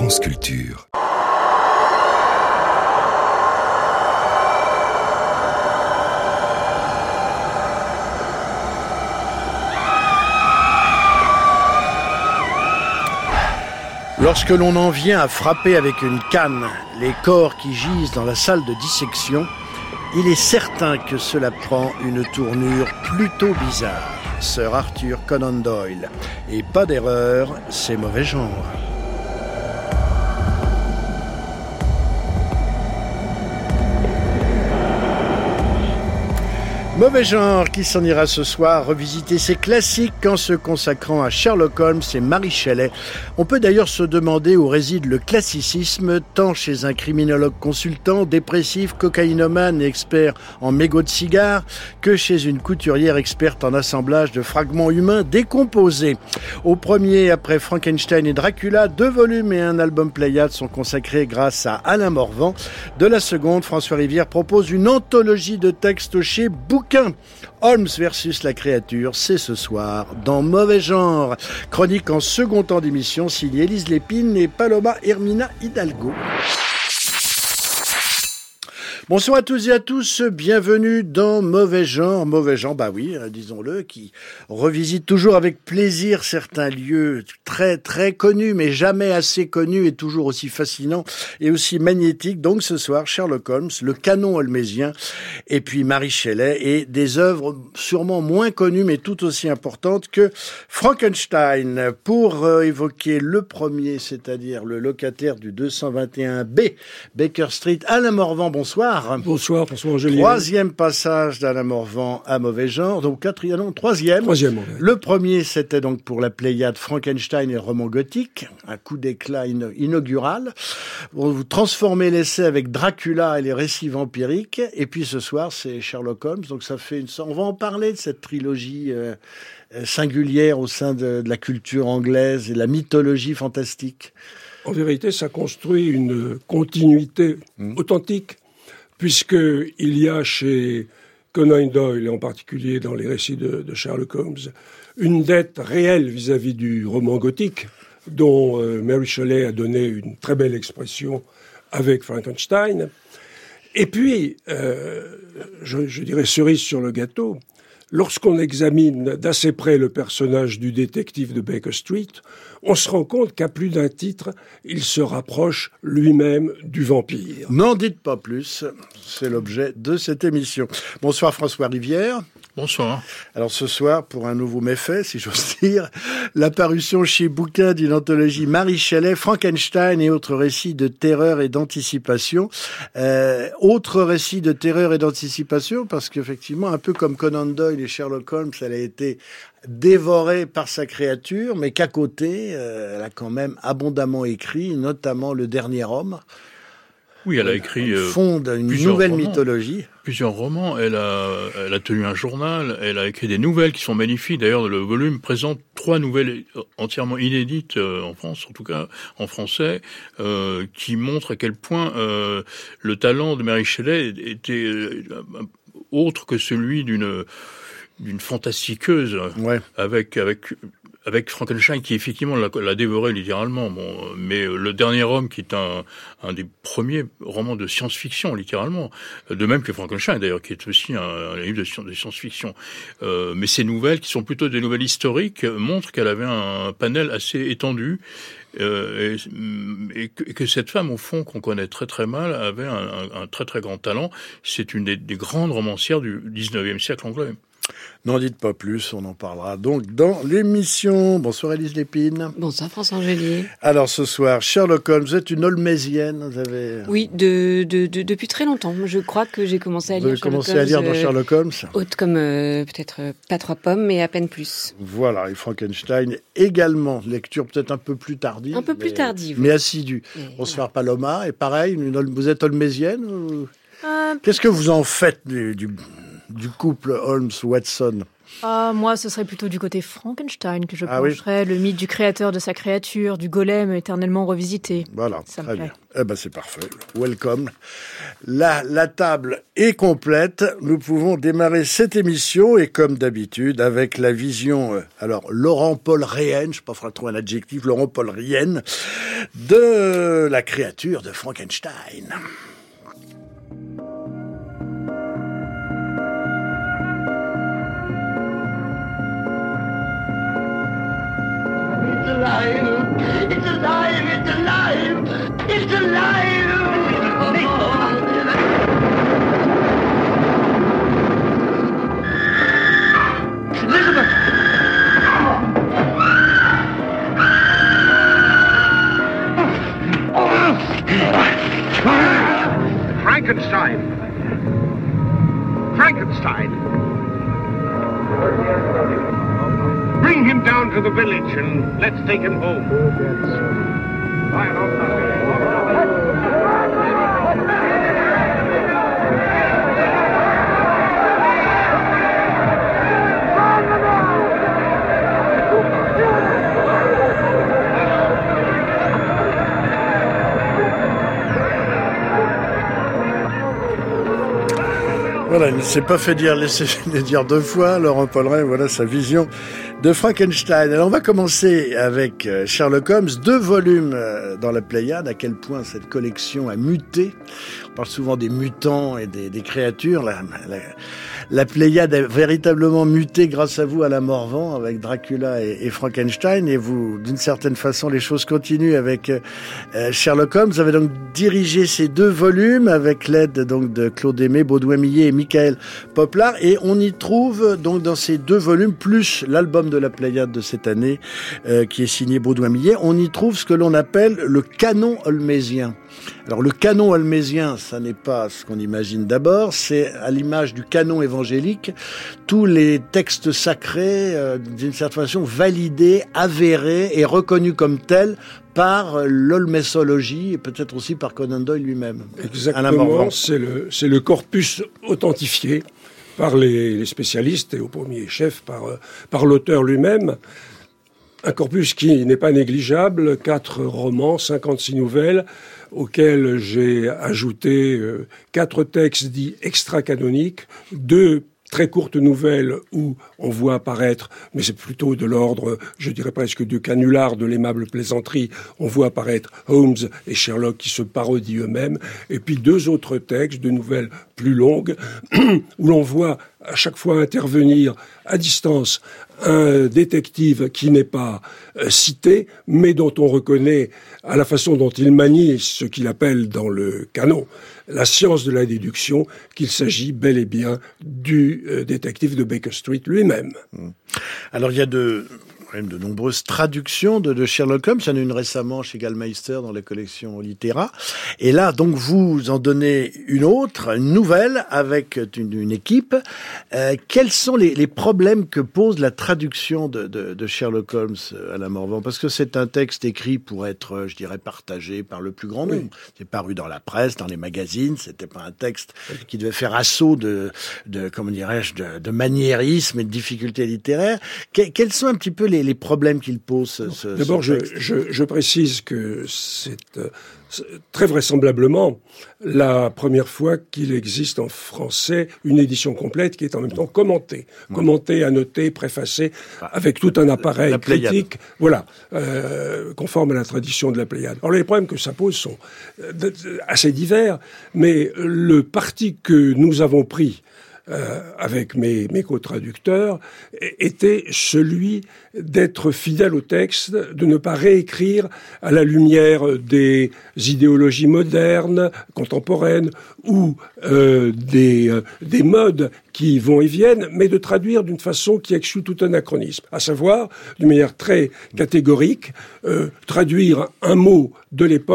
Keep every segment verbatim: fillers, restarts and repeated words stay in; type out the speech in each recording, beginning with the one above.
France Culture. Lorsque l'on en vient à frapper avec une canne les corps qui gisent dans la salle de dissection, il est certain que cela prend une tournure plutôt bizarre. Sir Arthur Conan Doyle. Et pas d'erreur, c'est mauvais genre. Mauvais genre qui s'en ira ce soir revisiter ses classiques en se consacrant à Sherlock Holmes et Mary Shelley. On peut d'ailleurs se demander où réside le classicisme, tant chez un criminologue consultant, dépressif, cocaïnomane et expert en mégots de cigares, que chez une couturière experte en assemblage de fragments humains décomposés. Au premier, après Frankenstein et Dracula, deux volumes et un album Pléiade sont consacrés grâce à Alain Morvan. De la seconde, François Rivière propose une anthologie de textes chez Bouquin. Holmes versus la créature, c'est ce soir dans Mauvais genre. Chronique en second temps d'émission, signée Élise Lépine et Paloma Hermina Hidalgo. Bonsoir à tous et à tous, bienvenue dans Mauvais genre. Mauvais genre, bah oui, disons-le, qui revisite toujours avec plaisir certains lieux très très connus, mais jamais assez connus et toujours aussi fascinants et aussi magnétiques. Donc ce soir, Sherlock Holmes, le canon holmésien, et puis Mary Shelley, et des œuvres sûrement moins connues, mais tout aussi importantes que Frankenstein. Pour euh, évoquer le premier, c'est-à-dire le locataire du deux cent vingt et un B, Baker Street, Alain Morvan, bonsoir. Bonsoir, François Angelier. Troisième passage d'Alain Morvan à Mauvais genre, donc quatrième, non, troisième. Troisième, ouais. Le premier, c'était donc pour la Pléiade Frankenstein et le roman gothique, un coup d'éclat in- inaugural. Vous transformez l'essai avec Dracula et les récits vampiriques, et puis ce soir, c'est Sherlock Holmes, donc ça fait une sorte... On va en parler de cette trilogie euh, singulière au sein de, de la culture anglaise et de la mythologie fantastique. En vérité, ça construit une continuité mmh. authentique, puisqu'il y a chez Conan Doyle, et en particulier dans les récits de, de Sherlock Holmes, une dette réelle vis-à-vis du roman gothique, dont euh, Mary Shelley a donné une très belle expression avec Frankenstein. Et puis, euh, je, je dirais cerise sur le gâteau, lorsqu'on examine d'assez près le personnage du détective de Baker Street, on se rend compte qu'à plus d'un titre, il se rapproche lui-même du vampire. N'en dites pas plus, c'est l'objet de cette émission. Bonsoir François Rivière. Bonsoir. Alors ce soir, pour un nouveau méfait, si j'ose dire, l'apparition chez Bouquin d'une anthologie Mary Shelley, Frankenstein et autres récits de terreur et d'anticipation. Euh, autres récits de terreur et d'anticipation, parce qu'effectivement, un peu comme Conan Doyle et Sherlock Holmes, elle a été dévorée par sa créature, mais qu'à côté, euh, elle a quand même abondamment écrit, notamment Le Dernier Homme. Oui, elle a écrit elle fonde une nouvelle romans, mythologie. Plusieurs romans. Elle a, elle a tenu un journal. Elle a écrit des nouvelles qui sont magnifiques. D'ailleurs, le volume présente trois nouvelles entièrement inédites euh, en France, en tout cas en français, euh, qui montrent à quel point euh, le talent de Mary Shelley était euh, autre que celui d'une d'une fantastiqueuse, ouais. avec avec. Avec Frankenstein, qui effectivement l'a, l'a dévoré littéralement. Bon, mais Le Dernier Homme, qui est un, un des premiers romans de science-fiction, littéralement. De même que Frankenstein, d'ailleurs, qui est aussi un, un livre de, de science-fiction. Euh, mais ces nouvelles, qui sont plutôt des nouvelles historiques, montrent qu'elle avait un panel assez étendu. Euh, et, et, que, et que cette femme, au fond, qu'on connaît très très mal, avait un, un, un très très grand talent. C'est une des, des grandes romancières du dix-neuvième siècle anglais. N'en dites pas plus, on en parlera donc dans l'émission. Bonsoir Élise Lépine. Bonsoir François Angelier. Alors ce soir, Sherlock Holmes, vous êtes une holmésienne, vous avez... Oui, de, de, de, depuis très longtemps. Je crois que j'ai commencé à vous lire avez Sherlock commencé Holmes. à lire dans Sherlock Holmes. Haute comme euh, peut-être euh, pas trois pommes, mais à peine plus. Voilà, et Frankenstein également. Lecture peut-être un peu plus tardive. Un peu plus mais, tardive. Mais assidue. Et Bonsoir voilà. Paloma, et pareil, une, vous êtes holmésienne ou... euh, Qu'est-ce que vous en faites du... du... du couple Holmes-Watson? Ah, moi, ce serait plutôt du côté Frankenstein que je ah pencherais, oui. le mythe du créateur de sa créature, du golem éternellement revisité. Voilà, Ça me très plaît. bien. Eh ben c'est parfait. Welcome. La, la table est complète. Nous pouvons démarrer cette émission et comme d'habitude avec la vision, euh, alors Laurent-Paul-Rienne, je ne sais pas faire trop un adjectif, Laurent-Paul-Rienne, de la créature de Frankenstein. It's alive! It's alive! It's alive! It's alive! Elizabeth! Frankenstein! Frankenstein! Bring him down to the village and let's take him home. Voilà, il ne s'est pas fait dire, laisser le dire deux fois, Laurent Paul-Rienne, voilà sa vision de Frankenstein. Alors on va commencer avec Sherlock Holmes, deux volumes dans la Pléiade, à quel point cette collection a muté. On parle souvent des mutants et des, des créatures. La, la, la Pléiade a véritablement muté grâce à vous, Alain Morvan, avec Dracula et, et Frankenstein. Et vous, d'une certaine façon, les choses continuent avec euh, Sherlock Holmes. Vous avez donc dirigé ces deux volumes avec l'aide donc de Claude Aimé, Baudouin Millet et Michael Poplard. Et on y trouve donc dans ces deux volumes, plus l'album de la Pléiade de cette année, euh, qui est signé Baudouin Millet, on y trouve ce que l'on appelle le canon holmésien. Alors le canon holmésien, ça n'est pas ce qu'on imagine d'abord, c'est à l'image du canon évangélique, tous les textes sacrés, euh, d'une certaine façon, validés, avérés et reconnus comme tels par l'holmésologie et peut-être aussi par Conan Doyle lui-même. Exactement, c'est le, c'est le corpus authentifié par les, les spécialistes et au premier chef par, par l'auteur lui-même. Un corpus qui n'est pas négligeable, quatre romans, cinquante-six nouvelles, auxquels j'ai ajouté euh, quatre textes dits extra-canoniques, deux très courtes nouvelles où on voit apparaître, mais c'est plutôt de l'ordre, je dirais presque du canular de l'aimable plaisanterie, on voit apparaître Holmes et Sherlock qui se parodient eux-mêmes, et puis deux autres textes, de nouvelles plus longues, où l'on voit à chaque fois intervenir à distance un détective qui n'est pas euh, cité, mais dont on reconnaît à la façon dont il manie ce qu'il appelle dans le canon la science de la déduction, qu'il s'agit bel et bien du euh, détective de Baker Street lui-même. Alors il y a de... même de nombreuses traductions de, de Sherlock Holmes. Il y en a une récemment chez Gallmeister dans la collection Littéra. Et là, donc, vous en donnez une autre, une nouvelle, avec une, une équipe. Euh, quels sont les, les problèmes que pose la traduction de, de, de Sherlock Holmes, Alain Morvan? Parce que c'est un texte écrit pour être, je dirais, partagé par le plus grand nombre. Oui. C'est paru dans la presse, dans les magazines. C'était pas un texte qui devait faire assaut de, de comment dirais-je, de, de maniérisme et de difficultés littéraires. Que, quels sont un petit peu les les problèmes qu'il pose, ce, ce D'abord, ce je, je, je précise que c'est euh, très vraisemblablement la première fois qu'il existe en français une édition complète qui est en même temps commentée. Ouais. Commentée, annotée, préfacée, ah, avec tout un appareil critique, voilà, euh, conforme à la tradition de la Pléiade. Alors les problèmes que ça pose sont euh, assez divers, mais le parti que nous avons pris Euh, avec mes, mes co-traducteurs, était celui d'être fidèle au texte, de ne pas réécrire à la lumière des idéologies modernes, contemporaines, ou euh, des, euh, des modes qui vont et viennent, mais de traduire d'une façon qui exclut tout anachronisme. À savoir, d'une manière très catégorique, euh, traduire un mot de l'époque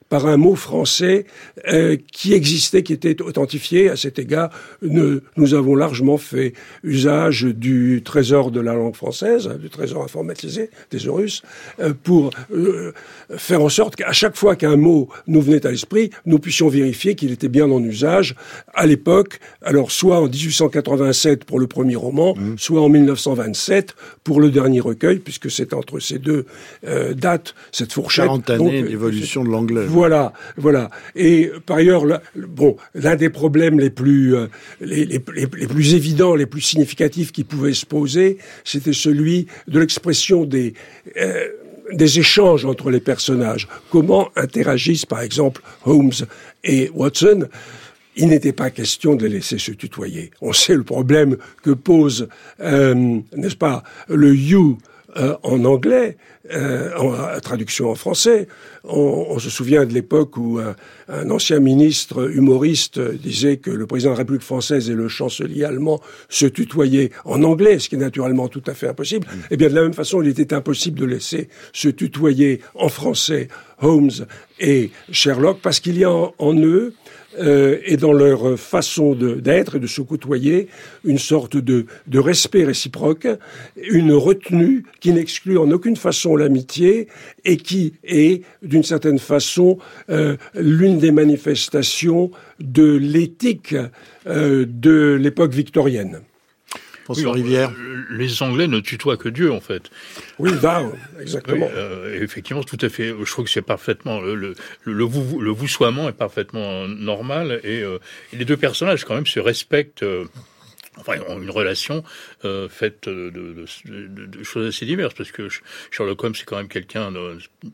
par un mot français euh, qui existait, qui était authentifié. À cet égard, nous, nous avons largement fait usage du trésor de la langue française, du trésor informatisé, thésaurus, euh, pour euh, faire en sorte qu'à chaque fois qu'un mot nous venait à l'esprit, nous puissions vérifier qu'il était bien en usage à l'époque, alors soit en dix-huit cent quatre-vingt-sept pour le premier roman, mmh. soit en mille neuf cent vingt-sept pour le dernier recueil, puisque c'est entre ces deux euh, dates, cette fourchette. quarante années d'évolution de l'anglais. Voilà, voilà. Et par ailleurs, là, bon, l'un des problèmes les plus, euh, les, les, les, les plus évidents, les plus significatifs qui pouvaient se poser, c'était celui de l'expression des... Euh, des échanges entre les personnages. Comment interagissent, par exemple, Holmes et Watson? Il n'était pas question de les laisser se tutoyer. On sait le problème que pose, euh, n'est-ce pas, le you euh, en anglais, euh, en euh, traduction en français. On, on se souvient de l'époque où un, un ancien ministre humoriste disait que le président de la République française et le chancelier allemand se tutoyaient en anglais, ce qui est naturellement tout à fait impossible. Mmh. Eh bien, de la même façon, il était impossible de laisser se tutoyer en français Holmes et Sherlock, parce qu'il y a en, en eux Euh, et dans leur façon de, d'être et de se côtoyer, une sorte de, de respect réciproque, une retenue qui n'exclut en aucune façon l'amitié et qui est, d'une certaine façon, euh, l'une des manifestations de l'éthique euh, de l'époque victorienne. François oui, Rivière. Les Anglais ne tutoient que Dieu, en fait. Oui, bah, exactement. Oui, euh, effectivement, tout à fait. Je trouve que c'est parfaitement le le le, vou, le voussoiement est parfaitement normal et, euh, et les deux personnages quand même se respectent. Euh, Enfin, ils ont une relation euh, faite de, de, de, de choses assez diverses, parce que Sherlock Holmes, c'est quand même quelqu'un de,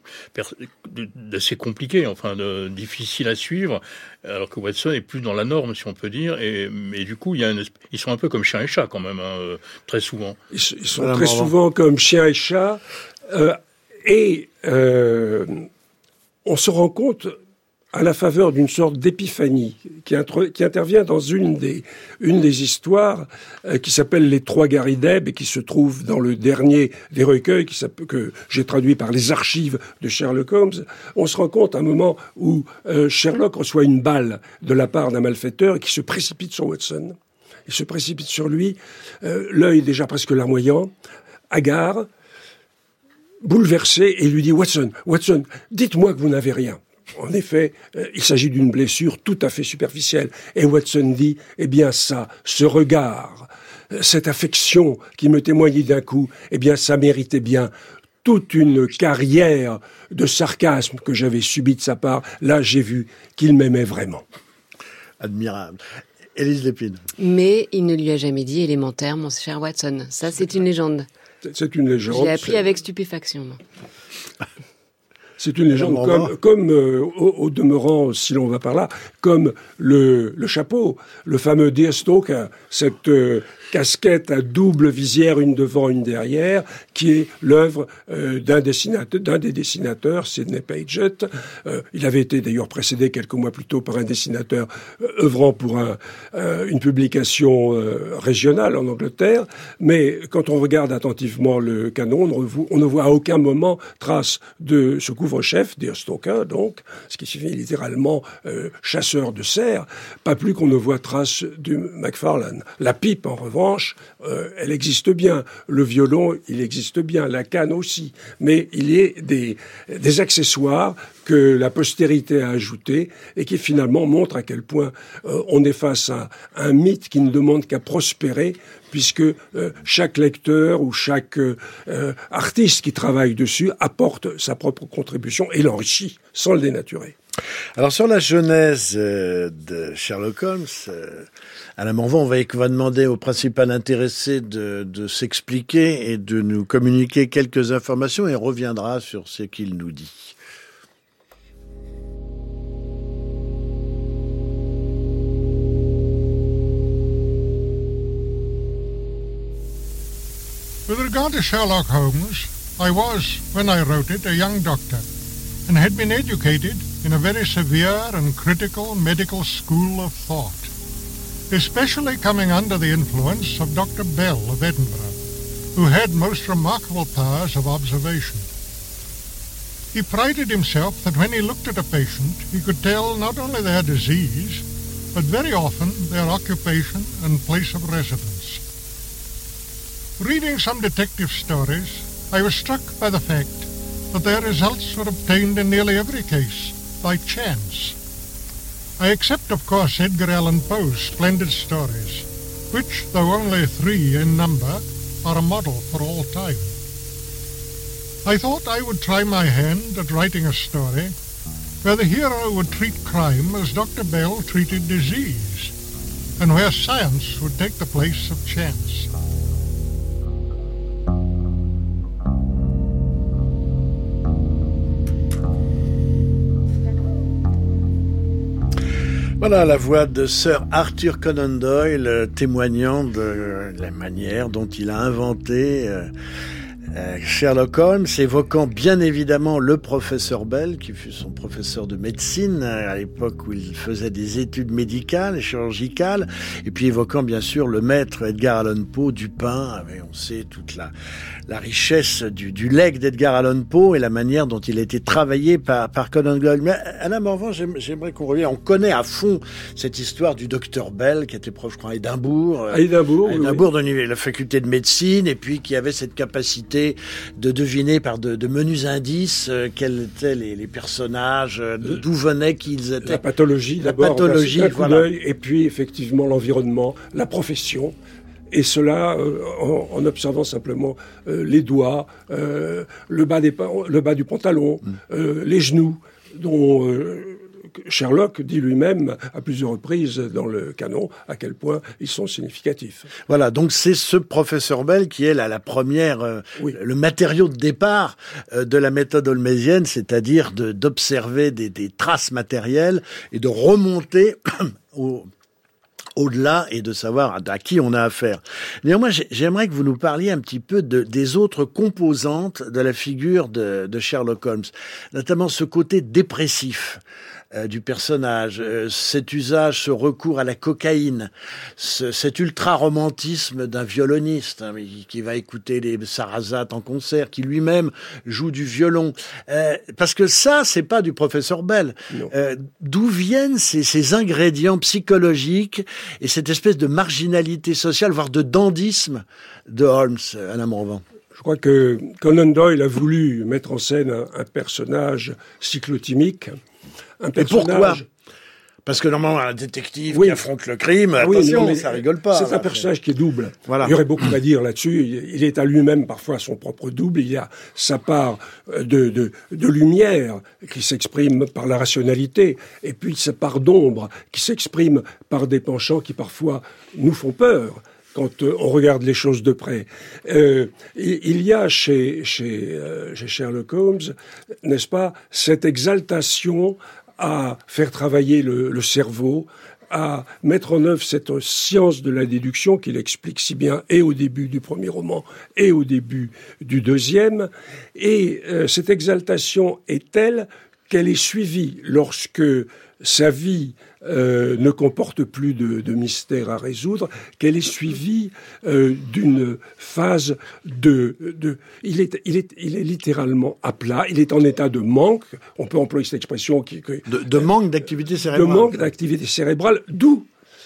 de, d'assez compliqué, enfin, de, difficile à suivre, alors que Watson est plus dans la norme, si on peut dire, et, et du coup, il y a une, ils sont un peu comme chien et chat, quand même, hein, très souvent. Ils, ils sont voilà, très vraiment. souvent comme chien et chat, euh, et euh, on se rend compte à la faveur d'une sorte d'épiphanie qui, intre- qui intervient dans une des, une des histoires euh, qui s'appelle Les Trois Garideb et qui se trouve dans le dernier des recueils qui que j'ai traduit par les archives de Sherlock Holmes. On se rend compte à un moment où euh, Sherlock reçoit une balle de la part d'un malfaiteur et qui se précipite sur Watson. Il se précipite sur lui, euh, l'œil déjà presque larmoyant, hagard, bouleversé, et il lui dit « Watson, Watson, dites-moi que vous n'avez rien ». En effet, euh, il s'agit d'une blessure tout à fait superficielle. Et Watson dit, eh bien ça, ce regard, euh, cette affection qui me témoignait d'un coup, eh bien ça méritait bien toute une carrière de sarcasme que j'avais subie de sa part. Là, j'ai vu qu'il m'aimait vraiment. Admirable. Élise Lépine. Mais il ne lui a jamais dit élémentaire, mon cher Watson. Ça, c'est une légende. C'est une légende. Je l'ai appris c'est... avec stupéfaction. Moi. C'est une légende, comme, comme euh, au, au demeurant, si l'on va par là, comme le, le chapeau, le fameux Deerstalker, cette euh, casquette à double visière, une devant, une derrière, qui est l'œuvre euh, d'un, dessinateur, d'un des dessinateurs, Sidney Paget. Euh, il avait été d'ailleurs précédé quelques mois plus tôt par un dessinateur euh, œuvrant pour un, euh, une publication euh, régionale en Angleterre. Mais quand on regarde attentivement le canon, on ne, on ne voit à aucun moment trace de ce couvre-chef, Deerstalker, donc, ce qui signifie littéralement euh, chasseur de cerfs, pas plus qu'on ne voit trace du Macfarlane. La pipe, en revanche, euh, elle existe bien. Le violon, il existe bien. La canne aussi. Mais il y a des, des accessoires que la postérité a ajoutés et qui finalement montrent à quel point euh, on est face à un mythe qui ne demande qu'à prospérer, puisque euh, chaque lecteur ou chaque euh, artiste qui travaille dessus apporte sa propre contribution et l'enrichit sans le dénaturer. Alors sur la genèse euh, de Sherlock Holmes, euh, Alain Morvan, on va, on va demander au principal intéressé de, de s'expliquer et de nous communiquer quelques informations et on reviendra sur ce qu'il nous dit. With regard to Sherlock Holmes, I was, when I wrote it, a young doctor, and had been educated in a very severe and critical medical school of thought, especially coming under the influence of Doctor Bell of Edinburgh, who had most remarkable powers of observation. He prided himself that when he looked at a patient, he could tell not only their disease, but very often their occupation and place of residence. Reading some detective stories, I was struck by the fact that their results were obtained in nearly every case by chance. I accept, of course, Edgar Allan Poe's splendid stories, which, though only three in number, are a model for all time. I thought I would try my hand at writing a story where the hero would treat crime as Doctor Bell treated disease, and where science would take the place of chance. Voilà la voix de Sir Arthur Conan Doyle témoignant de la manière dont il a inventé euh, Sherlock Holmes, évoquant bien évidemment le professeur Bell, qui fut son professeur de médecine à l'époque où il faisait des études médicales et chirurgicales, et puis évoquant bien sûr le maître Edgar Allan Poe, Dupin. On sait toute la, la richesse du, du legs d'Edgar Allan Poe et la manière dont il a été travaillé par, par Conan Doyle. Mais Alain Morvan, j'aimerais qu'on revienne. On connaît à fond cette histoire du docteur Bell, qui était prof, je crois, à Édimbourg. À Édimbourg, à Édimbourg, oui. de la faculté de médecine, et puis qui avait cette capacité de deviner par de, de menus indices euh, quels étaient les, les personnages, euh, d'où venaient, qui ils étaient. La pathologie, la d'abord, pathologie, un coup voilà. d'œil, et puis effectivement l'environnement, la profession. Et cela euh, en, en observant simplement euh, les doigts, euh, le, bas des, le bas du pantalon, mm. euh, les genoux, dont euh, Sherlock dit lui-même à plusieurs reprises dans le canon à quel point ils sont significatifs. Voilà, donc c'est ce professeur Bell qui est la, la première, euh, oui. le matériau de départ euh, de la méthode holmésienne, c'est-à-dire de, d'observer des, des traces matérielles et de remonter au... au-delà et de savoir à, à qui on a affaire. Néanmoins, j'aimerais que vous nous parliez un petit peu de, des autres composantes de la figure de, de Sherlock Holmes, notamment ce côté dépressif euh, du personnage, euh, cet usage, ce recours à la cocaïne, ce, cet ultra-romantisme d'un violoniste hein, qui va écouter les Sarasate en concert, qui lui-même joue du violon. Euh, parce que ça, c'est pas du professeur Bell. Euh, d'où viennent ces, ces ingrédients psychologiques et cette espèce de marginalité sociale, voire de dandysme de Holmes, Alain Morvan? Je crois que Conan Doyle a voulu mettre en scène un, un personnage cyclotimique. Un personnage... Et pourquoi ? Parce que normalement, un détective oui. qui affronte le crime, ah attention, oui, mais ça rigole pas. C'est là, un personnage qui est double. Voilà. Il y aurait beaucoup à dire là-dessus. Il est à lui-même parfois son propre double. Il y a sa part de, de, de lumière qui s'exprime par la rationalité, et puis sa part d'ombre qui s'exprime par des penchants qui parfois nous font peur quand euh, on regarde les choses de près. Euh, il y a chez, chez, euh, chez Sherlock Holmes, n'est-ce pas, cette exaltation à faire travailler le, le cerveau, à mettre en œuvre cette science de la déduction qu'il explique si bien et au début du premier roman et au début du deuxième. Et euh, cette exaltation est telle qu'elle est suivie lorsque sa vie euh, ne comporte plus de, de mystère à résoudre, qu'elle est suivie euh, d'une phase de... de il, est, il, est, il est littéralement à plat, il est en état de manque, on peut employer cette expression... qui, que, de, de manque d'activité cérébrale. De manque d'activité cérébrale, d'où...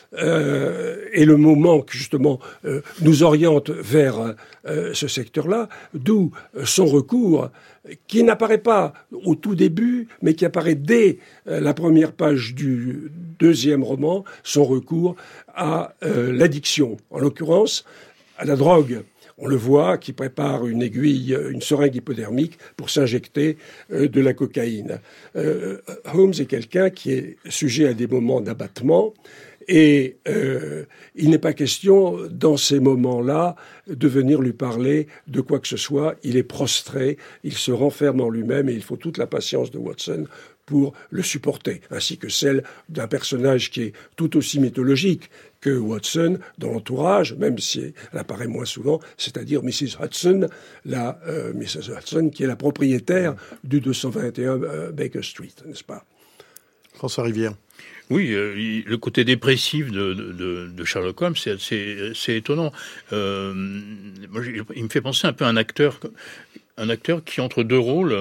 Euh, et le mot manque, justement, euh, nous oriente vers euh, ce secteur-là, d'où son recours, qui n'apparaît pas au tout début, mais qui apparaît dès euh, la première page du deuxième roman, son recours à euh, l'addiction, en l'occurrence à la drogue. On le voit, qui prépare une aiguille, une seringue hypodermique pour s'injecter euh, de la cocaïne. Euh, Holmes est quelqu'un qui est sujet à des moments d'abattement, et euh, il n'est pas question, dans ces moments-là, de venir lui parler de quoi que ce soit. Il est prostré, il se renferme en lui-même, et il faut toute la patience de Watson pour le supporter, ainsi que celle d'un personnage qui est tout aussi mythologique que Watson dans l'entourage, même si elle apparaît moins souvent, c'est-à-dire missus Hudson, la euh, missus Hudson qui est la propriétaire du deux cent vingt et un euh, Baker Street, n'est-ce pas ? François Rivière. Oui, euh, le côté dépressif de, de, de Sherlock Holmes, c'est, c'est, c'est étonnant. Euh, moi, il me fait penser un peu à un acteur, un acteur qui entre deux rôles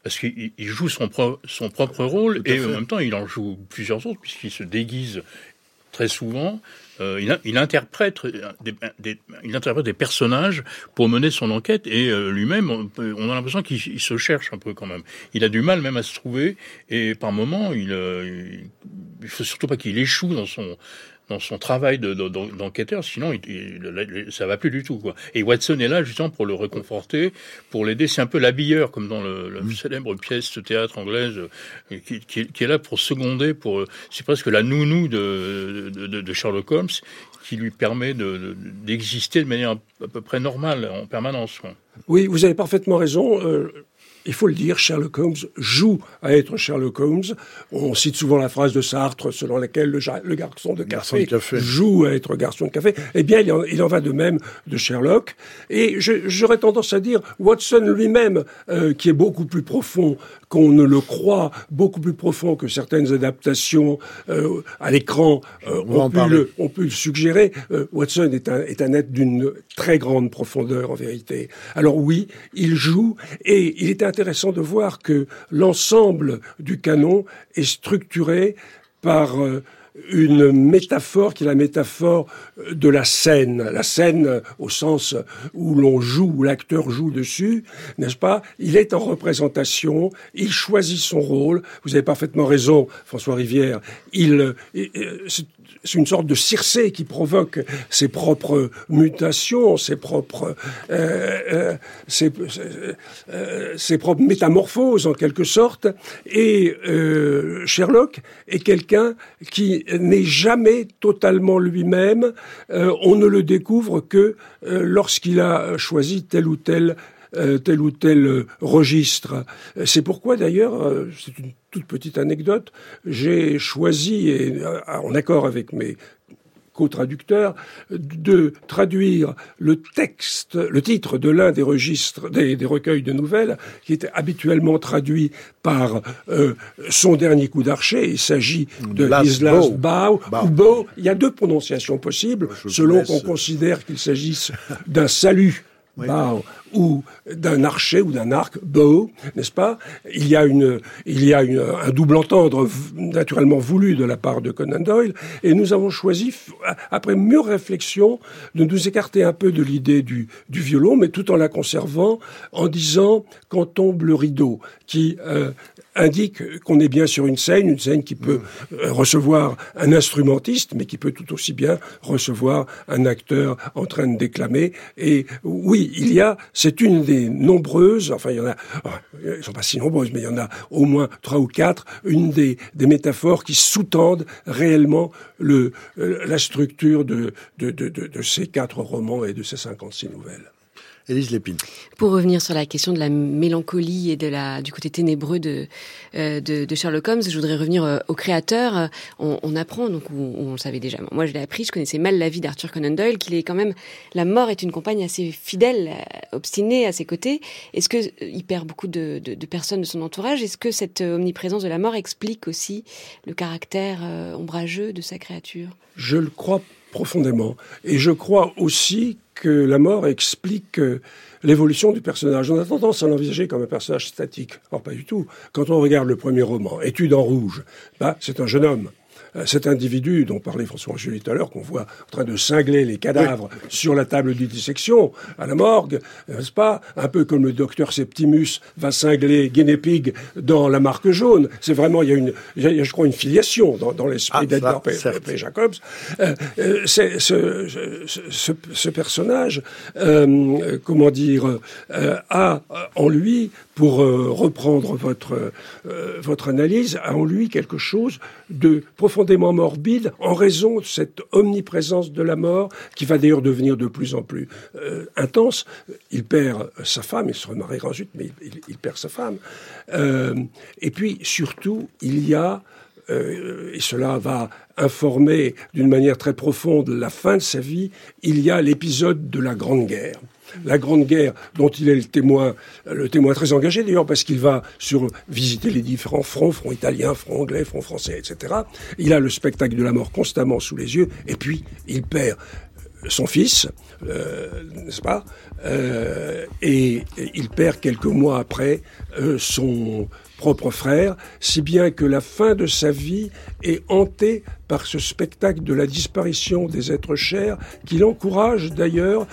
parce qu'il il joue son, pro, son propre rôle et en même temps il en joue plusieurs autres puisqu'il se déguise très souvent. Euh, il, il, interprète des, des, il interprète des personnages pour mener son enquête et euh, lui-même, on, on a l'impression qu'il il se cherche un peu quand même. Il a du mal même à se trouver et par moments, il euh, il faut surtout pas qu'il échoue dans son dans son travail de, de, d'enquêteur, sinon il, il, ça va plus du tout, quoi. Et Watson est là justement pour le réconforter, pour l'aider. C'est un peu l'habilleur, comme dans le, la célèbre pièce de théâtre anglaise, qui, qui, qui est là pour seconder, pour c'est presque la nounou de, de, de Sherlock Holmes, qui lui permet de, de, d'exister de manière à peu près normale en permanence, quoi. Oui, vous avez parfaitement raison. Euh... Il faut le dire, Sherlock Holmes joue à être Sherlock Holmes. On cite souvent la phrase de Sartre selon laquelle le, le garçon de café, garçon de café joue à être garçon de café. Eh bien, il en, il en va de même de Sherlock. Et je, j'aurais tendance à dire, Watson lui-même, euh, qui est beaucoup plus profond qu'on ne le croit, beaucoup plus profond que certaines adaptations euh, à l'écran euh, ont, pu le, ont pu le suggérer. Euh, Watson est un, est un être d'une très grande profondeur, en vérité. Alors oui, il joue, et il est intéressant de voir que l'ensemble du canon est structuré par euh, une métaphore qui est la métaphore de la scène. La scène au sens où l'on joue, où l'acteur joue dessus, n'est-ce pas? Il est en représentation, il choisit son rôle. Vous avez parfaitement raison, François Rivière. Il, il c'est une sorte de Circé qui provoque ses propres mutations, ses propres, euh, euh, ses, euh, ses propres métamorphoses en quelque sorte. Et euh, Sherlock est quelqu'un qui n'est jamais totalement lui-même. Euh, on ne le découvre que euh, lorsqu'il a choisi tel ou tel Euh, tel ou tel euh, registre. C'est pourquoi d'ailleurs, euh, c'est une toute petite anecdote, j'ai choisi, et, euh, en accord avec mes co-traducteurs, de traduire le texte, le titre de l'un des registres, des, des recueils de nouvelles, qui était habituellement traduit par euh, Son dernier coup d'archer. Il s'agit de His Last Bow, ou Bow. Il y a deux prononciations possibles, Je selon qu'on considère qu'il s'agisse d'un salut, oui. Bow, ou d'un archer ou d'un arc, bow, n'est-ce pas? Il y a une, il y a une, un double entendre naturellement voulu de la part de Conan Doyle, et nous avons choisi, après mûre réflexion, de nous écarter un peu de l'idée du, du violon, mais tout en la conservant, en disant quand tombe le rideau, qui euh, indique qu'on est bien sur une scène, une scène qui peut euh, recevoir un instrumentiste, mais qui peut tout aussi bien recevoir un acteur en train de déclamer. Et oui, il y a, c'est une des nombreuses, enfin il y en a, elles ne sont pas si nombreuses, mais il y en a au moins trois ou quatre, une des, des métaphores qui sous-tendent réellement le, la structure de, de, de, de, de ces quatre romans et de ces cinquante-six nouvelles. Élise Lépine. Pour revenir sur la question de la mélancolie et de la, du côté ténébreux de, euh, de, de Sherlock Holmes, je voudrais revenir euh, au créateur. On, on apprend, donc on, on le savait déjà. Moi, je l'ai appris, je connaissais mal la vie d'Arthur Conan Doyle, qu'il est quand même, la mort est une compagne assez fidèle, obstinée à ses côtés. Est-ce que euh, il perd beaucoup de, de, de personnes de son entourage? Est-ce que cette omniprésence de la mort explique aussi le caractère euh, ombrageux de sa créature? Je le crois profondément. Et je crois aussi que la mort explique euh, l'évolution du personnage. On a tendance à l'envisager comme un personnage statique. Or, pas du tout. Quand on regarde le premier roman, Étude en rouge, bah, c'est un jeune homme. Cet individu dont parlait François Julie tout à l'heure, qu'on voit en train de cingler les cadavres oui. sur la table de dissection à la morgue, n'est-ce pas? Un peu comme le docteur Septimus va cingler Guinea Pig dans La Marque jaune. C'est vraiment, il y a une, il y a, je crois, une filiation dans, dans l'esprit ah, d'Edgar P. P. Jacobs. Euh, euh, c'est, ce, ce, ce, ce personnage, euh, comment dire, euh, a en lui, pour euh, reprendre votre euh, votre analyse, a en lui quelque chose de profondément morbide en raison de cette omniprésence de la mort qui va d'ailleurs devenir de plus en plus euh, intense. Il perd sa femme, il se remariera ensuite, mais il, il, il perd sa femme. Euh, et puis surtout, il y a, euh, et cela va informer d'une manière très profonde la fin de sa vie, il y a l'épisode de la Grande Guerre. La Grande Guerre, dont il est le témoin, le témoin très engagé d'ailleurs, parce qu'il va sur visiter les différents fronts, front italien, front anglais, front français, et cetera. Il a le spectacle de la mort constamment sous les yeux, et puis il perd son fils, euh, n'est-ce pas, euh, et, et il perd quelques mois après euh, son propre frère, si bien que la fin de sa vie est hantée par ce spectacle de la disparition des êtres chers, qui l'encourage d'ailleurs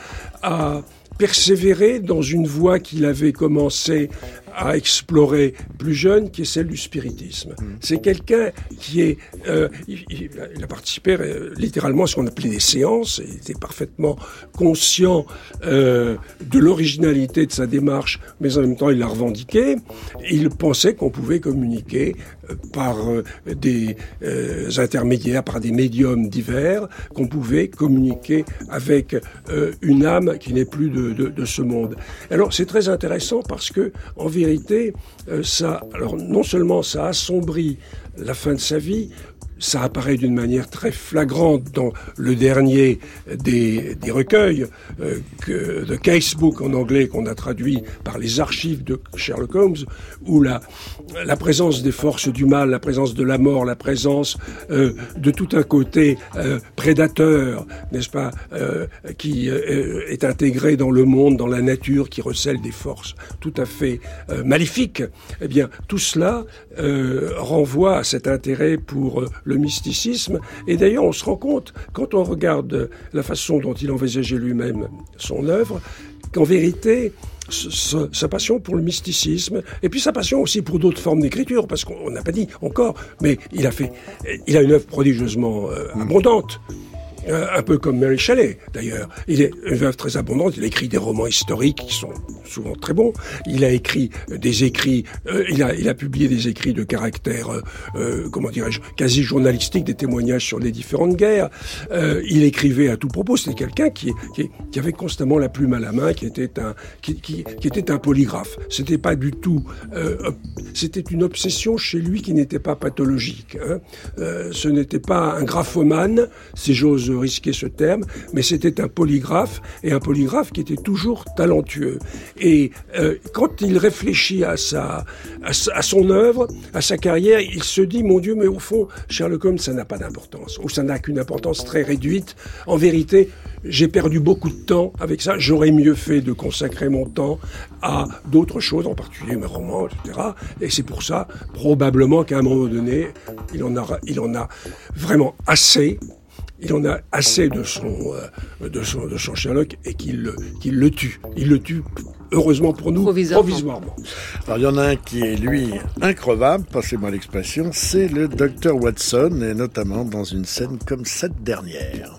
à persévérer dans une voie qu'il avait commencé à explorer plus jeune, qui est celle du spiritisme. Mmh. C'est quelqu'un qui est... Euh, il, il a participé euh, littéralement à ce qu'on appelait des séances, il était parfaitement conscient euh, de l'originalité de sa démarche, mais en même temps il l'a revendiqué. Il pensait qu'on pouvait communiquer euh, par euh, des euh, intermédiaires, par des médiums divers, qu'on pouvait communiquer avec euh, une âme qui n'est plus de, de, de ce monde. Alors c'est très intéressant parce que, en vérité, euh, ça, alors non seulement ça assombrit la fin de sa vie, ça apparaît d'une manière très flagrante dans le dernier des, des recueils, euh, que, The Casebook en anglais, qu'on a traduit par les archives de Sherlock Holmes, où la, la présence des forces du mal, la présence de la mort, la présence euh, de tout un côté euh, prédateur, n'est-ce pas, euh, qui euh, est intégré dans le monde, dans la nature, qui recèle des forces tout à fait euh, maléfiques. Eh bien, tout cela euh, renvoie à cet intérêt pour euh, le mysticisme. Et d'ailleurs, on se rend compte, quand on regarde la façon dont il envisageait lui-même son œuvre, qu'en vérité, sa, sa passion pour le mysticisme, et puis sa passion aussi pour d'autres formes d'écriture, parce qu'on n'a pas dit encore, mais il a fait, il a une œuvre prodigieusement euh, abondante. Euh, un peu comme Mary Shelley, d'ailleurs. Il est une œuvre très abondante. Il a écrit des romans historiques qui sont souvent très bons. Il a écrit des écrits, euh, il a, il a publié des écrits de caractère, euh, euh, comment dirais-je, quasi journalistique, des témoignages sur les différentes guerres. Euh, il écrivait à tout propos. C'était quelqu'un qui, qui, qui avait constamment la plume à la main, qui était un, qui, qui, qui était un polygraphe. C'était pas du tout, euh, c'était une obsession chez lui qui n'était pas pathologique. Hein. Euh, ce n'était pas un graphomane, si j'ose risquer ce terme, mais c'était un polygraphe, et un polygraphe qui était toujours talentueux. Et euh, quand il réfléchit à sa, à, sa, à son œuvre, à sa carrière, il se dit, mon Dieu, mais au fond, Sherlock Holmes, ça n'a pas d'importance, ou ça n'a qu'une importance très réduite. En vérité, j'ai perdu beaucoup de temps avec ça, j'aurais mieux fait de consacrer mon temps à d'autres choses, en particulier mes romans, et cetera. Et c'est pour ça, probablement qu'à un moment donné, il en a, il en a vraiment assez. Il en a assez de son, euh, de son, de son Sherlock et qu'il, qu'il le tue. Il le tue, heureusement pour nous, provisoirement. provisoirement. Alors, il y en a un qui est, lui, increvable, passez-moi l'expression, c'est le docteur Watson, et notamment dans une scène comme cette dernière.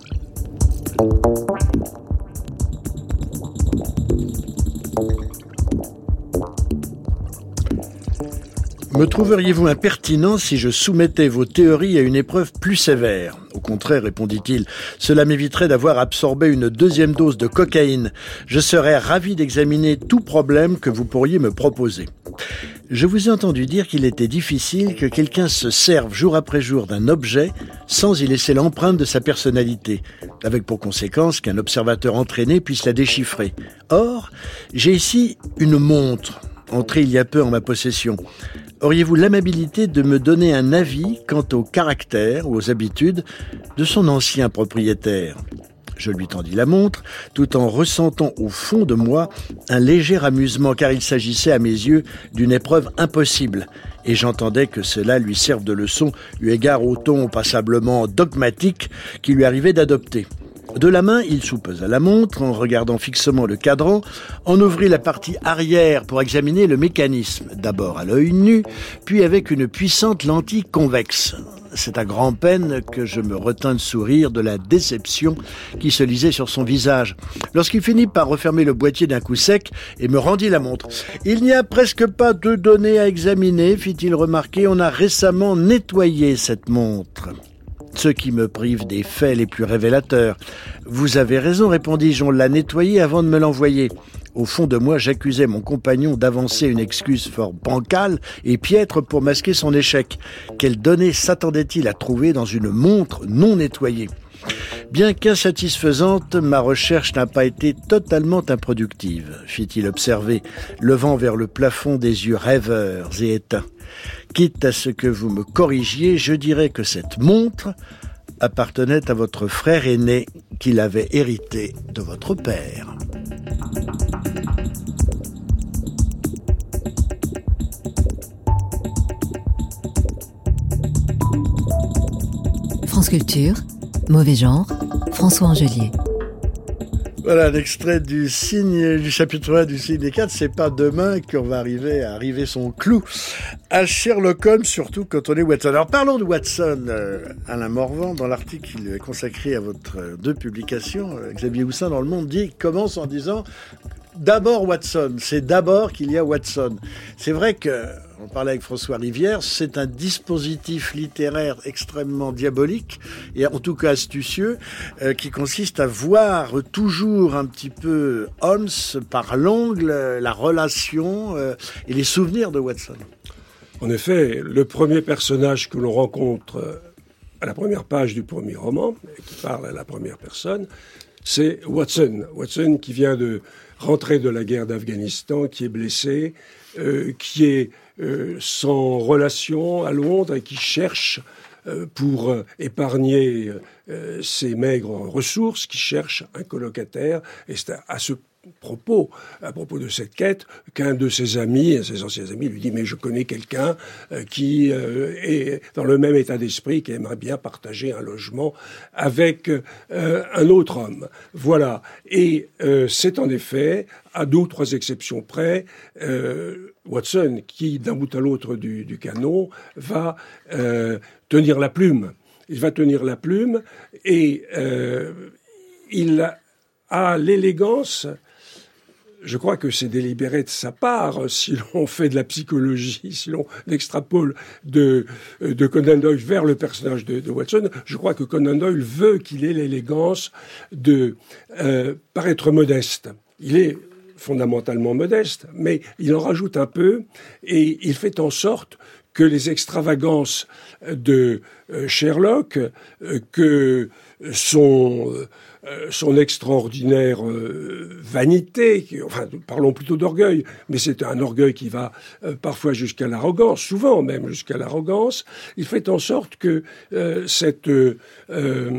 Me trouveriez-vous impertinent si je soumettais vos théories à une épreuve plus sévère ? Au contraire, répondit-il, cela m'éviterait d'avoir absorbé une deuxième dose de cocaïne. Je serais ravi d'examiner tout problème que vous pourriez me proposer. Je vous ai entendu dire qu'il était difficile que quelqu'un se serve jour après jour d'un objet sans y laisser l'empreinte de sa personnalité, avec pour conséquence qu'un observateur entraîné puisse la déchiffrer. Or, j'ai ici une montre, entrée il y a peu en ma possession. Auriez-vous l'amabilité de me donner un avis quant au caractère ou aux habitudes de son ancien propriétaire ? Je lui tendis la montre, tout en ressentant au fond de moi un léger amusement, car il s'agissait à mes yeux d'une épreuve impossible. Et j'entendais que cela lui serve de leçon, eu égard au ton passablement dogmatique qu'il lui arrivait d'adopter. De la main, il soupesa la montre en regardant fixement le cadran, en ouvrit la partie arrière pour examiner le mécanisme, d'abord à l'œil nu, puis avec une puissante lentille convexe. C'est à grand-peine que je me retins de sourire de la déception qui se lisait sur son visage, lorsqu'il finit par refermer le boîtier d'un coup sec et me rendit la montre. « Il n'y a presque pas de données à examiner, fit-il remarquer, on a récemment nettoyé cette montre. » Ce qui me prive des faits les plus révélateurs. « Vous avez raison, répondis-je, on l'a nettoyé avant de me l'envoyer. » Au fond de moi, j'accusais mon compagnon d'avancer une excuse fort bancale et piètre pour masquer son échec. Quelles données s'attendait-il à trouver dans une montre non nettoyée ? Bien qu'insatisfaisante, ma recherche n'a pas été totalement improductive, fit-il observer, levant vers le plafond des yeux rêveurs et éteints. Quitte à ce que vous me corrigiez, je dirais que cette montre appartenait à votre frère aîné, qu'il avait hérité de votre père. France Culture, Mauvais genre, François Angelier. Voilà un extrait du signe du chapitre un du signe des quatre. C'est pas demain qu'on va arriver à arriver son clou à Sherlock Holmes, surtout quand on est Watson. Alors parlons de Watson. Euh, Alain Morvan, dans l'article qu'il est consacré à votre euh, deux publications, euh, Xavier Houssin dans Le Monde dit commence en disant d'abord Watson. C'est d'abord qu'il y a Watson. C'est vrai que on parlait avec François Rivière, c'est un dispositif littéraire extrêmement diabolique et en tout cas astucieux euh, qui consiste à voir toujours un petit peu Holmes par l'angle, la relation euh, et les souvenirs de Watson. En effet, le premier personnage que l'on rencontre à la première page du premier roman, qui parle à la première personne, c'est Watson. Watson qui vient de rentrer de la guerre d'Afghanistan, qui est blessé, euh, qui est euh, sans relation à Londres et qui cherche, euh, pour euh, épargner euh, ses maigres ressources, qui cherche un colocataire. Et c'est à, à ce propos, à propos de cette quête, qu'un de ses amis, ses anciens amis, lui dit « Mais je connais quelqu'un euh, qui euh, est dans le même état d'esprit, qui aimerait bien partager un logement avec euh, un autre homme. » Voilà. Et euh, c'est en effet, à deux ou trois exceptions près, euh, Watson, qui d'un bout à l'autre du, du canon, va euh, tenir la plume. Il va tenir la plume et euh, il a l'élégance. Je crois que c'est délibéré de sa part, si l'on fait de la psychologie, si l'on extrapole de, de Conan Doyle vers le personnage de, de Watson. Je crois que Conan Doyle veut qu'il ait l'élégance de euh, paraître modeste. Il est fondamentalement modeste, mais il en rajoute un peu et il fait en sorte que les extravagances de euh, Sherlock, euh, que son... Euh, son extraordinaire euh, vanité, qui, enfin, parlons plutôt d'orgueil, mais c'est un orgueil qui va euh, parfois jusqu'à l'arrogance, souvent même jusqu'à l'arrogance. Il fait en sorte que euh, cette euh, euh,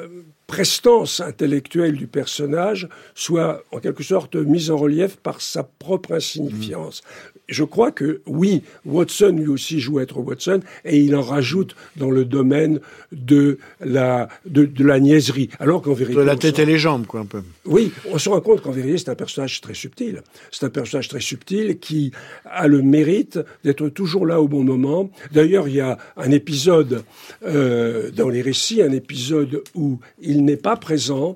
prestance intellectuelle du personnage soit en quelque sorte mise en relief par sa propre insignifiance. Mmh. Je crois que, oui, Watson lui aussi joue être Watson, et il en rajoute dans le domaine de la, de, de la niaiserie. Alors qu'en vérité... De la tête et les jambes, quoi, un peu. Oui, on se rend compte qu'en vérité, c'est un personnage très subtil. C'est un personnage très subtil qui a le mérite d'être toujours là au bon moment. D'ailleurs, il y a un épisode euh, dans les récits, un épisode où il n'est pas présent,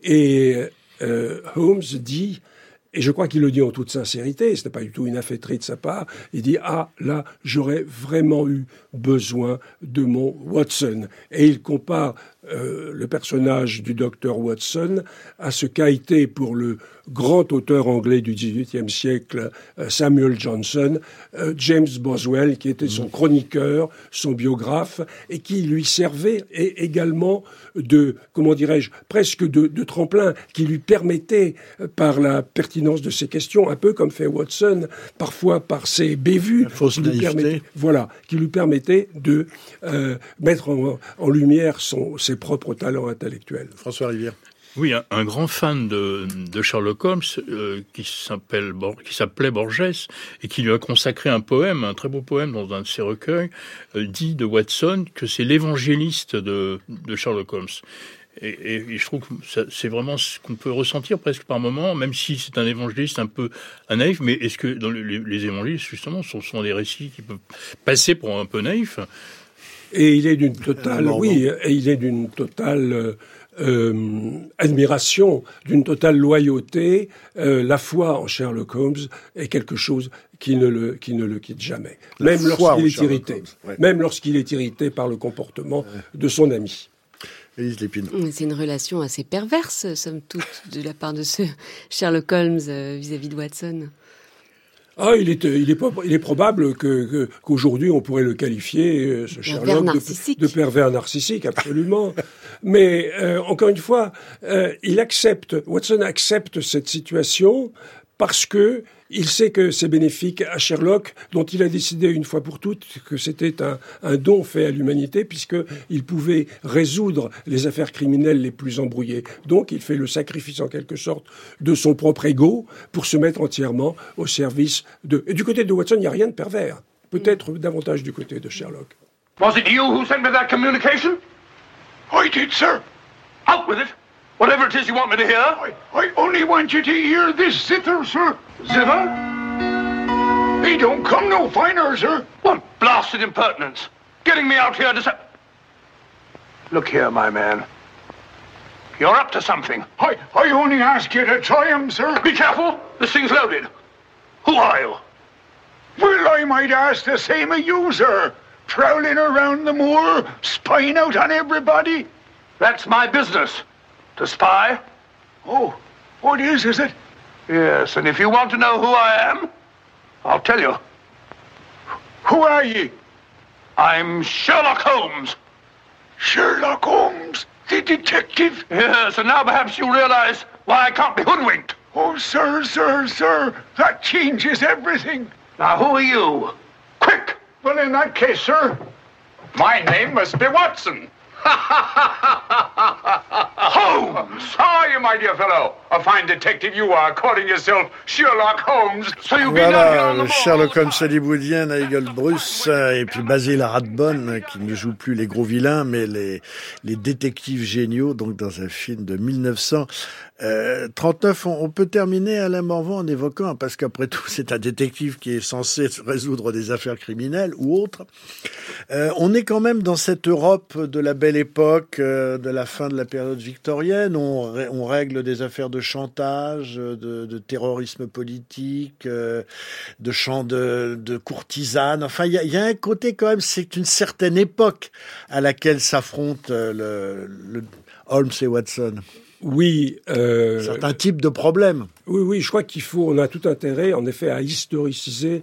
et euh, Holmes dit... Et je crois qu'il le dit en toute sincérité, ce n'est pas du tout une affaîtrie de sa part, il dit « Ah, là, j'aurais vraiment eu besoin de mon Watson ». Et il compare euh, le personnage du docteur Watson à ce qu'a été pour le grand auteur anglais du dix-huitième siècle, euh, Samuel Johnson, euh, James Boswell, qui était son chroniqueur, son biographe, et qui lui servait et également de, comment dirais-je, presque de, de tremplin, qui lui permettait, euh, par la pertinence de ses questions, un peu comme fait Watson, parfois par ses bévues, qui lui permettait, voilà, qui lui permettait de euh, mettre en, en lumière son, ses propres talents intellectuels. François Rivière. Oui, un, un grand fan de, de Sherlock Holmes euh, qui s'appelle qui s'appelait Borges et qui lui a consacré un poème, un très beau poème dans un de ses recueils, euh, dit de Watson que c'est l'évangéliste de, de Sherlock Holmes. Et, et, et je trouve que ça, c'est vraiment ce qu'on peut ressentir presque par moment, même si c'est un évangéliste un peu un naïf. Mais est-ce que dans les, les évangilistes, justement, sont souvent des récits qui peuvent passer pour un peu naïfs? Et il est d'une totale, euh, oui, et il est d'une totale euh, admiration, d'une totale loyauté. Euh, la foi en Sherlock Holmes est quelque chose qui ne le, qui ne le quitte jamais. La même lorsqu'il est irrité. Holmes, ouais. Même lorsqu'il est irrité par le comportement ouais. de son ami. C'est une relation assez perverse, somme toute, de la part de ce Sherlock Holmes euh, vis-à-vis de Watson. Ah, il est, il est, il est probable que, que, qu'aujourd'hui on pourrait le qualifier, ce Sherlock, de, de pervers narcissique, absolument. Mais euh, encore une fois, euh, il accepte, Watson accepte cette situation parce que Il sait que c'est bénéfique à Sherlock, dont il a décidé une fois pour toutes que c'était un, un don fait à l'humanité, puisqu'il pouvait résoudre les affaires criminelles les plus embrouillées. Donc, il fait le sacrifice, en quelque sorte, de son propre ego pour se mettre entièrement au service de... Et du côté de Watson, il n'y a rien de pervers. Peut-être davantage du côté de Sherlock. Was it you who sent me that communication? I did, sir. Out with it. Whatever it is you want me to hear. I, I only want you to hear this zither, sir. Zither? He don't come no finer, sir. What blasted impertinence. Getting me out here to say... Look here, my man. You're up to something. I, I only ask you to try him, sir. Be careful. This thing's loaded. Who are you? Well, I might ask the same of you, sir. Prowling around the moor, spying out on everybody. That's my business. To spy? Oh, what is, is it? Yes, and if you want to know who I am, I'll tell you. Who are ye? I'm Sherlock Holmes. Sherlock Holmes, the detective? Yes, and now perhaps you realize why I can't be hoodwinked. Oh, sir, sir, sir, that changes everything. Now, who are you? Quick! Well, in that case, sir, my name must be Watson. Holmes! How are you, my dear fellow? A fine detective you are, calling yourself Sherlock Holmes. So you've been out here on Voilà, the Sherlock Holmes hollywoodien, Nigel Bruce, et puis Basil Rathbone, qui ne joue plus les gros vilains, mais les, les détectives géniaux, donc dans un film de mille neuf cent trente-neuf. On, on peut terminer, Alain Morvan, en évoquant, parce qu'après tout, c'est un détective qui est censé résoudre des affaires criminelles ou autres. Euh, on est quand même dans cette Europe de la belle époque, euh, de la fin de la période victorienne. On, on règle des affaires de chantage, de, de terrorisme politique, euh, de chant de, de courtisanes. Enfin, il y a, y a un côté quand même, c'est une certaine époque à laquelle s'affrontent le, le Holmes et Watson. Oui. Euh, Certains types de problèmes. Oui, oui, je crois qu'il faut, on a tout intérêt, en effet, à historiciser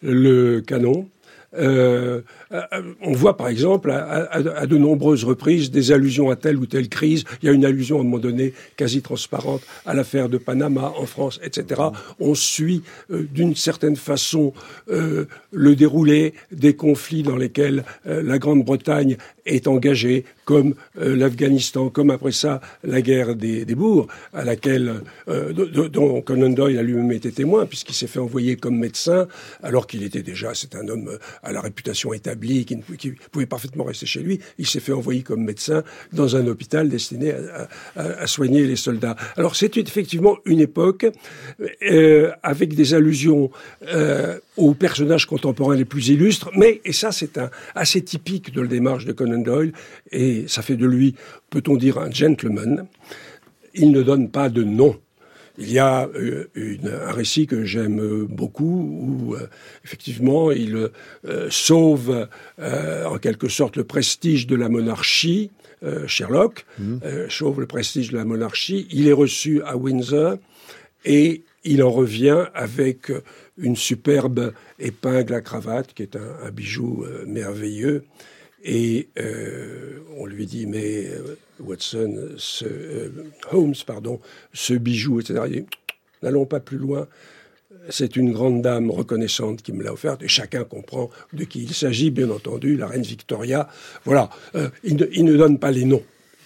le canon. Euh, on voit par exemple à, à, à de nombreuses reprises des allusions à telle ou telle crise. Il y a une allusion à un moment donné quasi transparente à l'affaire de Panama en France, et cetera. On suit euh, d'une certaine façon euh, le déroulé des conflits dans lesquels euh, la Grande-Bretagne est engagée, comme euh, l'Afghanistan, comme après ça la guerre des, des bourgs, à laquelle euh, dont Conan Doyle a lui-même été témoin, puisqu'il s'est fait envoyer comme médecin, alors qu'il était déjà, c'est un homme à la réputation établie, qui, ne, qui pouvait parfaitement rester chez lui. Il s'est fait envoyer comme médecin dans un hôpital destiné à, à, à soigner les soldats. Alors c'est effectivement une époque euh, avec des allusions euh, aux personnages contemporains les plus illustres, mais, et ça c'est un, assez typique de la démarche de Conan Doyle, et ça fait de lui, peut-on dire, un gentleman. Il ne donne pas de nom. Il y a euh, une, un récit que j'aime beaucoup où, euh, effectivement, il euh, sauve euh, en quelque sorte le prestige de la monarchie, euh, Sherlock, mmh. euh, sauve le prestige de la monarchie. Il est reçu à Windsor et il en revient avec une superbe épingle à cravate, qui est un, un bijou euh, merveilleux. Et euh, on lui dit, mais euh, Watson, ce, euh, Holmes, pardon, ce bijou, et cetera. Il dit, n'allons pas plus loin. C'est une grande dame reconnaissante qui me l'a offerte, et chacun comprend de qui il s'agit, bien entendu, la reine Victoria. Voilà, euh, il, ne, il ne donne pas les noms.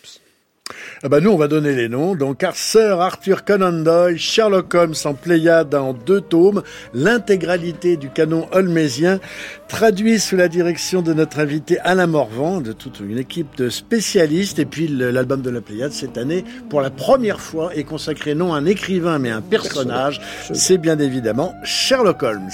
Ah bah nous, on va donner les noms. Donc, Sir Arthur Conan Doyle, Sherlock Holmes en Pléiade en deux tomes, l'intégralité du canon holmésien, traduit sous la direction de notre invité Alain Morvan, de toute une équipe de spécialistes. Et puis, l'album de la Pléiade, cette année, pour la première fois, est consacré non à un écrivain, mais à un personnage. C'est bien évidemment Sherlock Holmes.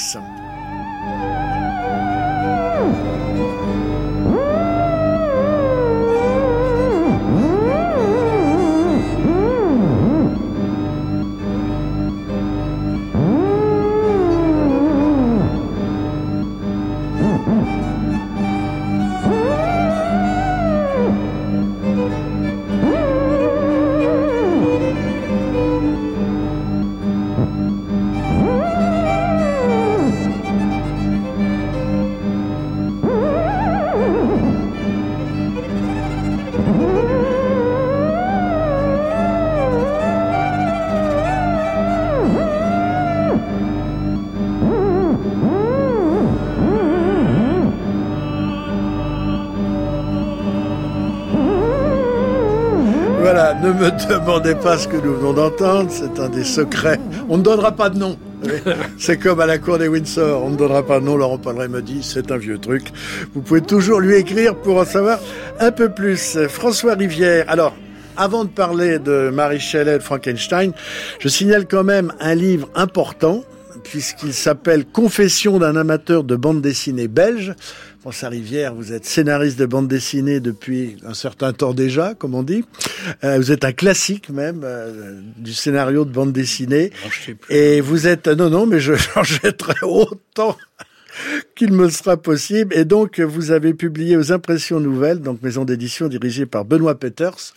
Voilà, ne me demandez pas ce que nous venons d'entendre, c'est un des secrets. On ne donnera pas de nom. C'est comme à la cour des Windsor, on ne donnera pas de nom. Laurent Polleret me dit, c'est un vieux truc. Vous pouvez toujours lui écrire pour en savoir un peu plus. François Rivière, alors, avant de parler de Mary Shelley et de Frankenstein, je signale quand même un livre important, puisqu'il s'appelle « Confession d'un amateur de bande dessinée belge ». François Rivière, vous êtes scénariste de bande dessinée depuis un certain temps déjà, comme on dit. Euh, vous êtes un classique même euh, du scénario de bande dessinée. Non, je sais plus. Et vous êtes... Non, non, mais je j'en jetterai autant qu'il me sera possible. Et donc, vous avez publié aux Impressions Nouvelles, donc maison d'édition dirigée par Benoît Peters,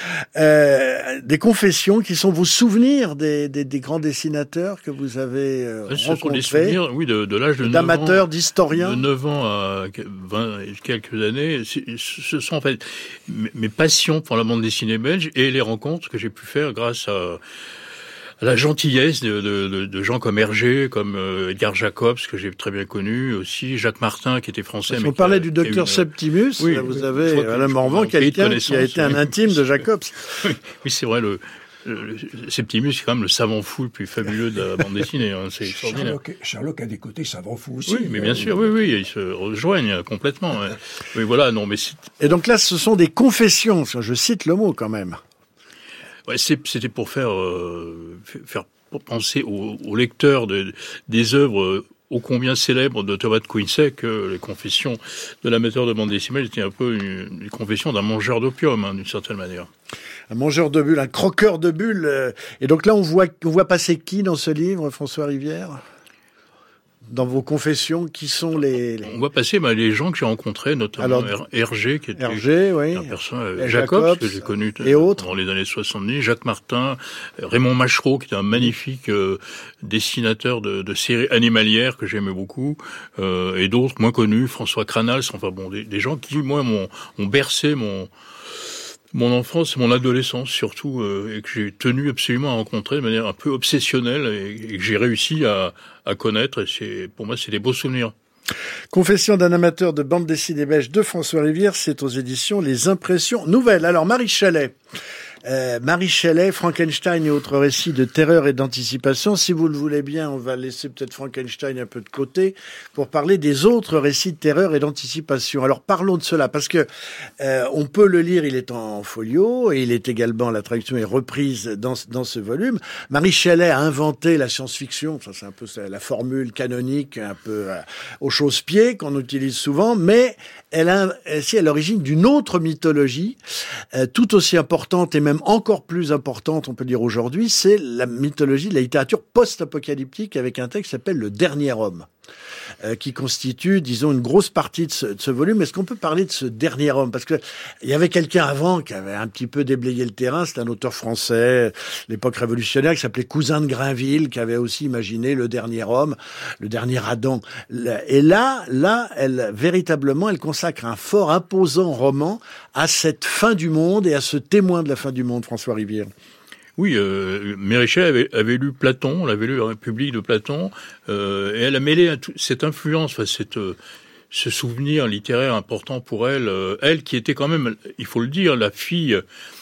euh, des confessions qui sont vos souvenirs des, des, des grands dessinateurs que vous avez euh, Ce rencontrés. sont des souvenirs, oui, de, de l'âge de neuf ans. D'amateurs, d'historiens. De neuf ans à vingt et quelques années. Ce sont en fait mes passions pour la bande dessinée belge et les rencontres que j'ai pu faire grâce à... la gentillesse de, de, de gens comme Hergé, comme euh, Edgar Jacobs, que j'ai très bien connu, aussi Jacques Martin, qui était français. On parlait du docteur une... Septimus, oui, là, vous oui, avez Alain Morvan, quelqu'un qui a été un intime de Jacobs. Oui, oui, c'est vrai, le, le, le Septimus, c'est quand même le savant fou le plus fabuleux de la bande dessinée, hein, c'est extraordinaire. Sherlock, Sherlock a des côtés savant fou aussi. Oui, mais bien sûr, oui, oui, ils se rejoignent complètement. Ouais. Oui, voilà, non, mais c'est... Et donc là, ce sont des confessions, je cite le mot quand même. Ouais, c'était pour faire, euh, faire penser aux, aux lecteurs de, des œuvres ô combien célèbres de Thomas de Quincey que les confessions de l'amateur de bande dessinée étaient un peu une, une confession d'un mangeur d'opium, hein, d'une certaine manière. Un mangeur de bulles, un croqueur de bulles. Euh, et donc là, on voit, on voit passer qui dans ce livre, François Rivière ? Dans vos confessions, qui sont les... les... On voit passer bah, les gens que j'ai rencontrés, notamment Alors, Hergé, qui était Hergé, oui. un personnage, et Jacobs, Jacobs, que j'ai connu et autres. dans les années soixante-dix, Jacques Martin, Raymond Machereau, qui était un magnifique euh, dessinateur de, de séries animalières que j'aimais beaucoup, euh, et d'autres moins connus, François Cranals, enfin bon, des, des gens qui, moi, m'ont bercé mon... mon enfance, mon adolescence surtout, euh, et que j'ai tenu absolument à rencontrer de manière un peu obsessionnelle et, et que j'ai réussi à, à connaître. Et c'est, pour moi, c'est des beaux souvenirs. Confession d'un amateur de bande dessinée belge de François Rivière, c'est aux éditions Les Impressions Nouvelles. Alors, Mary Shelley. Euh, Mary Shelley, Frankenstein et autres récits de terreur et d'anticipation. Si vous le voulez bien, on va laisser peut-être Frankenstein un peu de côté pour parler des autres récits de terreur et d'anticipation. Alors parlons de cela, parce que euh, on peut le lire, il est en folio et il est également, la traduction est reprise dans, dans ce volume. Mary Shelley a inventé la science-fiction, ça c'est un peu la formule canonique, un peu euh, aux chausse-pieds qu'on utilise souvent, mais elle a aussi à l'origine d'une autre mythologie, euh, tout aussi importante et même encore plus importante, on peut dire aujourd'hui, c'est la mythologie de la littérature post-apocalyptique avec un texte qui s'appelle Le Dernier Homme, euh, qui constitue, disons, une grosse partie de ce, de ce volume. Est-ce qu'on peut parler de ce Dernier Homme ? Parce que il y avait quelqu'un avant qui avait un petit peu déblayé le terrain, c'est un auteur français, l'époque révolutionnaire, qui s'appelait Cousin de Grainville, qui avait aussi imaginé Le Dernier Homme, Le Dernier Adam. Et là, là, elle, véritablement, elle consacre un fort, imposant roman à cette fin du monde et à ce témoin de la fin du monde, François Rivière. Oui, euh, Mary Shelley avait, avait lu Platon, on l'avait lu la République de Platon, euh, et elle a mêlé à tout, cette influence, enfin, cette, euh, ce souvenir littéraire important pour elle, euh, elle qui était quand même, il faut le dire, la fille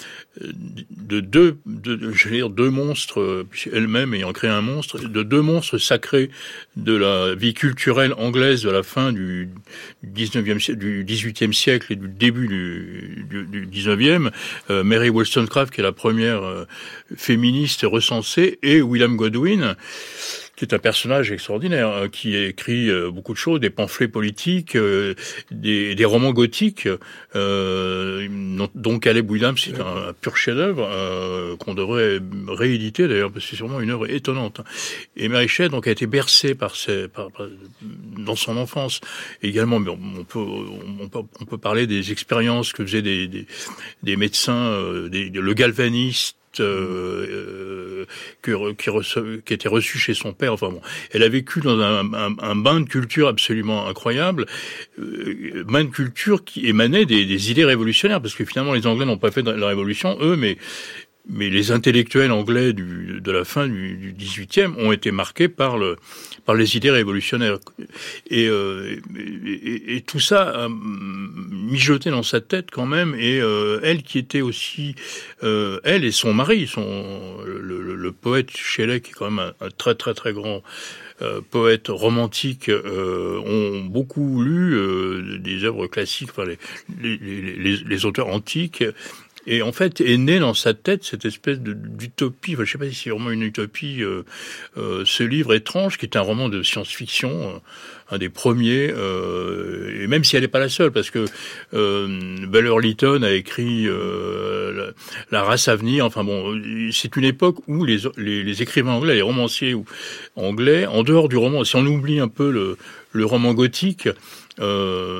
de deux, de, de, je veux dire, deux monstres, elle-même ayant créé un monstre, de deux monstres sacrés de la vie culturelle anglaise de la fin du dix-neuvième, du dix-huitième siècle et du début du, du, du dix-neuvième, euh, Mary Wollstonecraft, qui est la première euh, féministe recensée, et William Godwin, qui est un personnage extraordinaire, hein, qui a écrit euh, beaucoup de choses, des pamphlets politiques, euh, des, des romans gothiques, euh, dont Caleb Williams, c'est un, un pur chef-d'œuvre euh, qu'on devrait rééditer d'ailleurs, parce que c'est sûrement une œuvre étonnante. Et Mary Shelley donc a été bercée par ses, par, par, dans son enfance. Et également, on peut, on peut, on peut parler des expériences que faisaient des, des, des médecins, euh, des, le galvaniste. Euh, euh, que, qui, reço- qui était reçu chez son père. Enfin bon, elle a vécu dans un, un, un bain de culture absolument incroyable, euh, bain de culture qui émanait des, des idées révolutionnaires, parce que finalement les Anglais n'ont pas fait de la révolution eux, mais mais les intellectuels anglais du, de la fin du, du dix-huitième ont été marqués par le par les idées révolutionnaires. Et, euh, et, et tout ça a mijoté dans sa tête quand même. Et euh, elle qui était aussi, euh, elle et son mari, son le, le, le poète Shelley, qui est quand même un, un très très très grand euh, poète romantique, euh, ont beaucoup lu euh, des œuvres classiques, enfin les les, les, les, les auteurs antiques. Et en fait, est né dans sa tête cette espèce de, d'utopie, enfin, je ne sais pas si c'est vraiment une utopie, euh, euh, ce livre étrange, qui est un roman de science-fiction, euh, un des premiers, euh, et même si elle n'est pas la seule, parce que euh, Buller Lytton a écrit euh, la, la race à venir, enfin bon, c'est une époque où les, les, les écrivains anglais, les romanciers anglais, en dehors du roman, si on oublie un peu le, le roman gothique, Euh,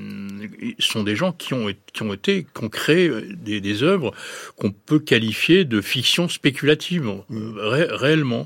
sont des gens qui ont, qui ont été, qui ont créé des, des œuvres qu'on peut qualifier de fiction spéculative, mmh. ré, réellement.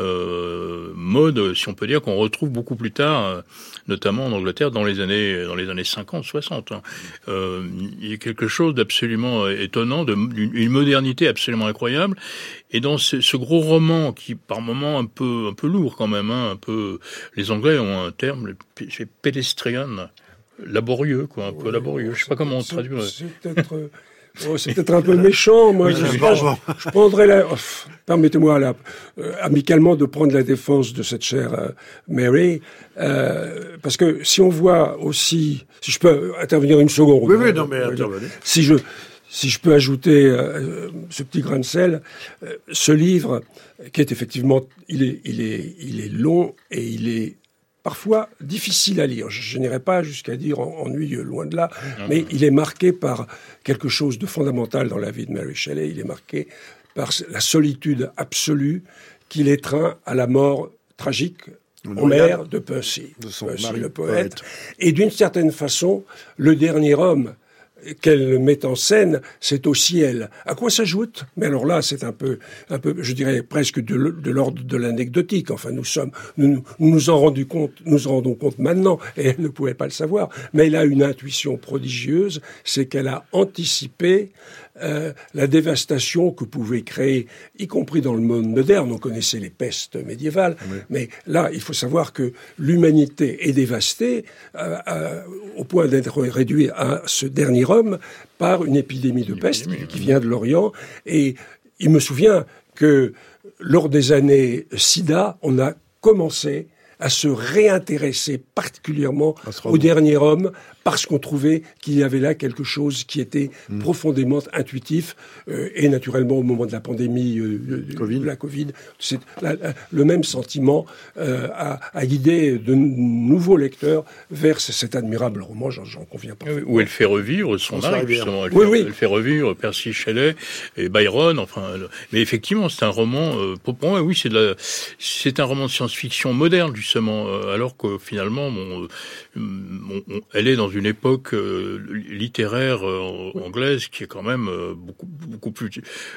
Euh, mode, si on peut dire, qu'on retrouve beaucoup plus tard, notamment en Angleterre, dans les années, dans les années cinquante, soixante. Hein. Euh, il y a quelque chose d'absolument étonnant, de, d'une modernité absolument incroyable. Et dans ce, ce gros roman, qui par moments un peu, un peu lourd quand même, hein, un peu, les Anglais ont un terme, c'est pédestrian, laborieux, quoi, un peu ouais, laborieux. Je sais pas comment on traduit. C'est peut-être, oh, c'est peut-être un peu méchant, moi. je, je, je prendrais la, oh, permettez-moi là, euh, amicalement de prendre la défense de cette chère euh, Mary, euh, parce que si on voit aussi, si je peux intervenir une seconde. Oui, oui, non, mais intervenez. Si je, Si je peux ajouter euh, ce petit grain de sel, euh, ce livre, qui est effectivement, il est, il est, il est long et il est parfois difficile à lire. Je, je n'irai pas jusqu'à dire ennuyeux, loin de là, mmh. mais il est marqué par quelque chose de fondamental dans la vie de Mary Shelley. Il est marqué par la solitude absolue qui l'étreint à la mort tragique en mer de Percy, de son Percy mari, le poète. poète. Et d'une certaine façon, le dernier homme qu'elle met en scène, c'est aussi elle. À quoi s'ajoute? Mais alors là, c'est un peu, un peu, je dirais presque de, de l'ordre de l'anecdotique. Enfin, nous sommes, nous nous, nous en rendons compte, nous en rendons compte maintenant, et elle ne pouvait pas le savoir. Mais elle a une intuition prodigieuse, c'est qu'elle a anticipé euh, la dévastation que pouvait créer, y compris dans le monde moderne. On connaissait les pestes médiévales, oui. mais là, il faut savoir que l'humanité est dévastée euh, euh, au point d'être réduite à ce dernier homme par une épidémie de peste épidémie, qui, qui vient de l'Orient. Et il me souvient que lors des années SIDA, on a commencé à se réintéresser particulièrement au dernier homme, parce qu'on trouvait qu'il y avait là quelque chose qui était mmh. profondément intuitif. Euh, et naturellement, au moment de la pandémie euh, COVID. de la Covid, c'est la, la, le même sentiment euh, a, a guidé de nouveaux lecteurs vers cet admirable roman, j'en, j'en conviens pas. Oui, où elle fait revivre son mari, justement. Elle, oui, fait, oui. elle fait revivre Percy Shelley et Byron. Enfin, elle... mais effectivement, c'est un roman. Euh, pour moi, oui, c'est de la, c'est un roman de science-fiction moderne, justement. Euh, alors que finalement, bon, euh, on, elle est dans une époque euh, littéraire euh, anglaise qui est quand même euh, beaucoup beaucoup plus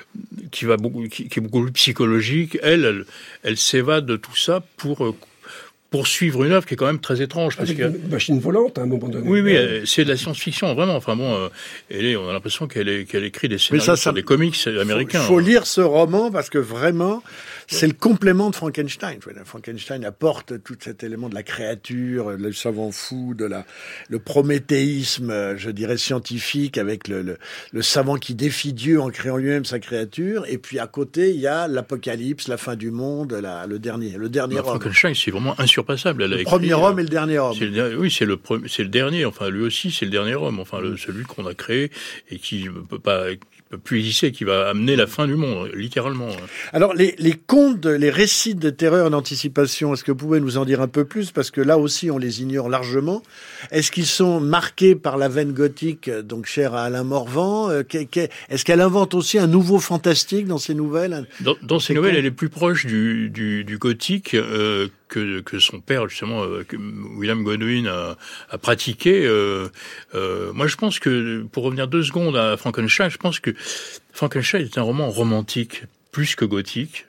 qui va beaucoup qui, qui est beaucoup plus psychologique. Elle, elle, elle s'évade de tout ça pour euh, poursuivre une œuvre qui est quand même très étrange. Parce Avec que, une machine volante, à un moment donné. Oui, oui, c'est de la science-fiction, vraiment. Enfin bon, euh, elle est, on a l'impression qu'elle, est, qu'elle écrit des scénarios ça, ça, sur des comics américains. Il faut, faut lire ce roman parce que vraiment, c'est le complément de Frankenstein. Frankenstein apporte tout cet élément de la créature, le savant fou, de la, le prométhéisme, je dirais, scientifique, avec le, le, le savant qui défie Dieu en créant lui-même sa créature. Et puis à côté, il y a l'apocalypse, la fin du monde, la, le dernier, le dernier bah, homme. Frankenstein, c'est vraiment insurpassable. Elle a le écrit, premier homme et le dernier homme. C'est le, oui, c'est le, c'est le dernier. Enfin, lui aussi, c'est le dernier homme. Enfin, le, celui qu'on a créé et qui ne peut pas... peut plus exister, qui va amener la fin du monde, littéralement. Alors, les, les contes, les récits de terreur d'anticipation, est-ce que vous pouvez nous en dire un peu plus? Parce que là aussi, on les ignore largement. Est-ce qu'ils sont marqués par la veine gothique, donc chère à Alain Morvan? Est-ce qu'elle invente aussi un nouveau fantastique dans ses nouvelles? Dans, dans ses nouvelles, elle est plus proche du, du, du gothique euh, que, que son père, justement, euh, que William Godwin a, a pratiqué. Euh, euh, moi, je pense que, pour revenir deux secondes à Frankenstein, je pense que Frankenstein est un roman romantique, plus que gothique.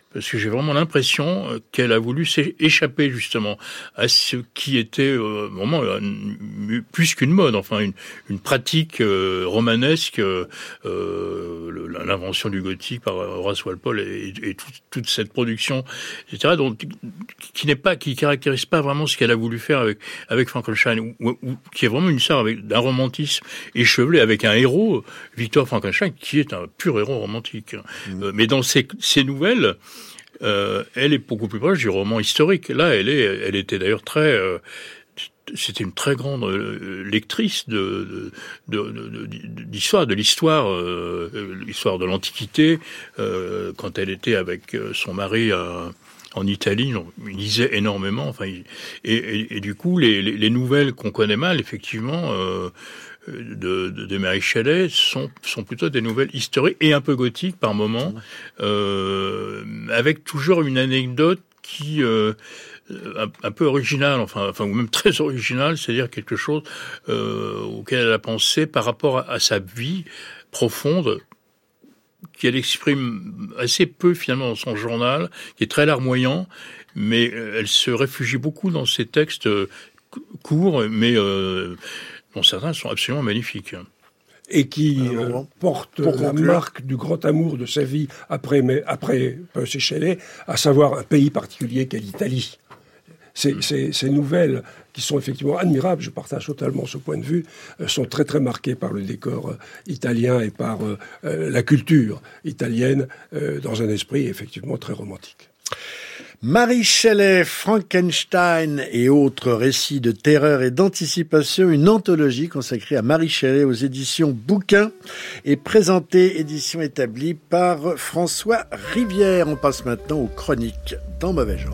parce que j'ai vraiment l'impression qu'elle a voulu échapper justement à ce qui était euh, vraiment euh, plus qu'une mode, enfin une, une pratique euh, romanesque, euh, l'invention du gothique par Horace Walpole et, et tout, toute cette production, et cetera. Donc qui n'est pas, qui caractérise pas vraiment ce qu'elle a voulu faire avec avec Frankenstein, ou, ou qui est vraiment une histoire avec d'un romantisme échevelé avec un héros, Victor Frankenstein, qui est un pur héros romantique. Mmh. Euh, mais dans ces, ces nouvelles, euh, elle est beaucoup plus proche du roman historique. Là, elle est, elle était d'ailleurs très, euh, c'était une très grande lectrice de, de, de, de, de d'histoire, de l'histoire, euh, l'histoire de l'Antiquité, euh, quand elle était avec son mari à, en Italie. Il lisait énormément. Enfin, il, et, et, et du coup, les, les, les nouvelles qu'on connaît mal, effectivement, euh, de, de, de Mary Shelley sont, sont plutôt des nouvelles historiques et un peu gothiques par moments, euh, avec toujours une anecdote qui euh, un, un peu originale, enfin, enfin ou même très originale, c'est-à-dire quelque chose euh, auquel elle a pensé par rapport à, à sa vie profonde, qu'elle exprime assez peu finalement dans son journal, qui est très larmoyant, mais elle se réfugie beaucoup dans ses textes courts, mais euh, dont certains sont absolument magnifiques. Et qui euh, porte la conclure. marque du grand amour de sa vie après, mais, après Percy Shelley, à savoir un pays particulier qu'est l'Italie. Ces, mmh. ces, ces nouvelles, qui sont effectivement admirables, je partage totalement ce point de vue, euh, sont très très marquées par le décor euh, italien et par euh, euh, la culture italienne, euh, dans un esprit effectivement très romantique. Mary Shelley, Frankenstein et autres récits de terreur et d'anticipation, une anthologie consacrée à Mary Shelley aux éditions Bouquin et présentée, édition établie par François Rivière. On passe maintenant aux chroniques dans Mauvais Genre.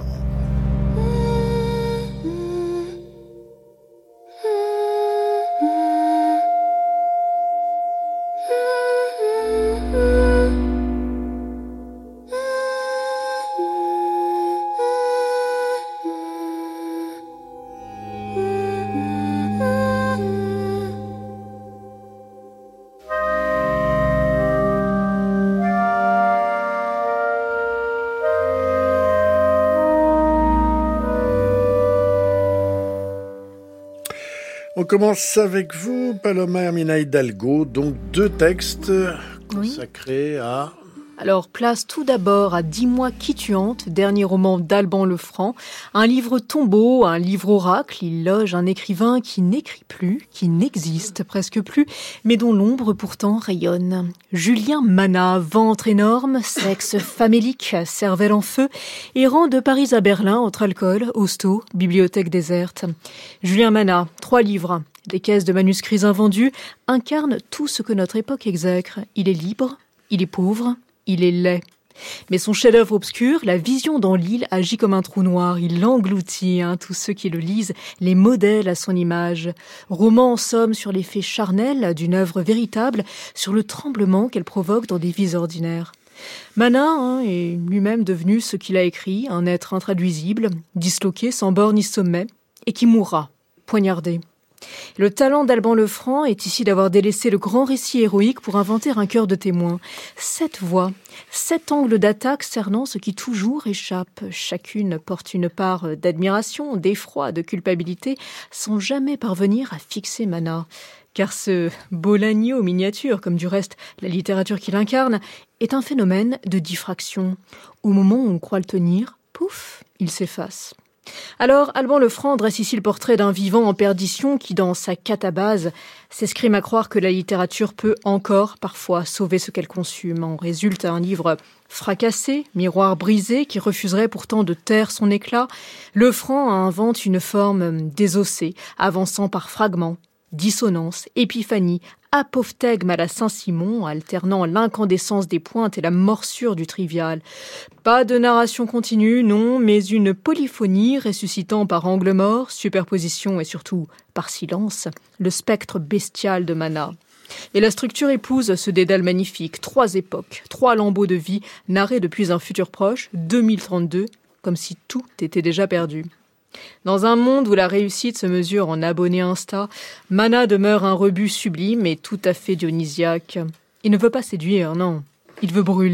On commence avec vous, Paloma Hermina Hidalgo, donc deux textes consacrés oui. à... Alors, place tout d'abord à Dis moi qui tu hantes, dernier roman d'Alban Lefranc. Un livre tombeau, un livre oracle. Il loge un écrivain qui n'écrit plus, qui n'existe presque plus, mais dont l'ombre pourtant rayonne. Julien Manat, ventre énorme, sexe famélique, cervelle en feu, errant de Paris à Berlin entre alcool, hosto, bibliothèque déserte. Julien Manat, trois livres. Des caisses de manuscrits invendus incarnent tout ce que notre époque exècre. Il est libre, il est pauvre, il est laid. Mais son chef-d'œuvre obscur, La vision dans l'île, agit comme un trou noir. Il engloutit hein, tous ceux qui le lisent, les modèles à son image. Roman en somme sur les faits charnels d'une œuvre véritable, sur le tremblement qu'elle provoque dans des vies ordinaires. Manat hein, est lui-même devenu ce qu'il a écrit, un être intraduisible, disloqué, sans bord ni sommet, et qui mourra, poignardé. Le talent d'Alban Lefranc est ici d'avoir délaissé le grand récit héroïque pour inventer un cœur de témoin. Sept voix, sept angles d'attaque cernant ce qui toujours échappe. Chacune porte une part d'admiration, d'effroi, de culpabilité, sans jamais parvenir à fixer Manat. Car ce beau l'agneau miniature, comme du reste la littérature qu'il incarne, est un phénomène de diffraction. Au moment où on croit le tenir, pouf, il s'efface. Alors, Alban Lefranc dresse ici le portrait d'un vivant en perdition qui, dans sa catabase, s'escrime à croire que la littérature peut encore, parfois, sauver ce qu'elle consume. En résulte un livre fracassé, miroir brisé, qui refuserait pourtant de taire son éclat. Lefranc invente une forme désossée, avançant par fragments, dissonance, épiphanie, apophthegme à la Saint-Simon, alternant l'incandescence des pointes et la morsure du trivial. Pas de narration continue, non, mais une polyphonie ressuscitant par angle mort, superposition et surtout par silence, le spectre bestial de Manat. Et la structure épouse ce dédale magnifique, trois époques, trois lambeaux de vie, narrés depuis un futur proche, deux mille trente-deux, comme si tout était déjà perdu. Dans un monde où la réussite se mesure en abonnés Insta, Manat demeure un rebut sublime et tout à fait dionysiaque. Il ne veut pas séduire, non. Il veut brûler.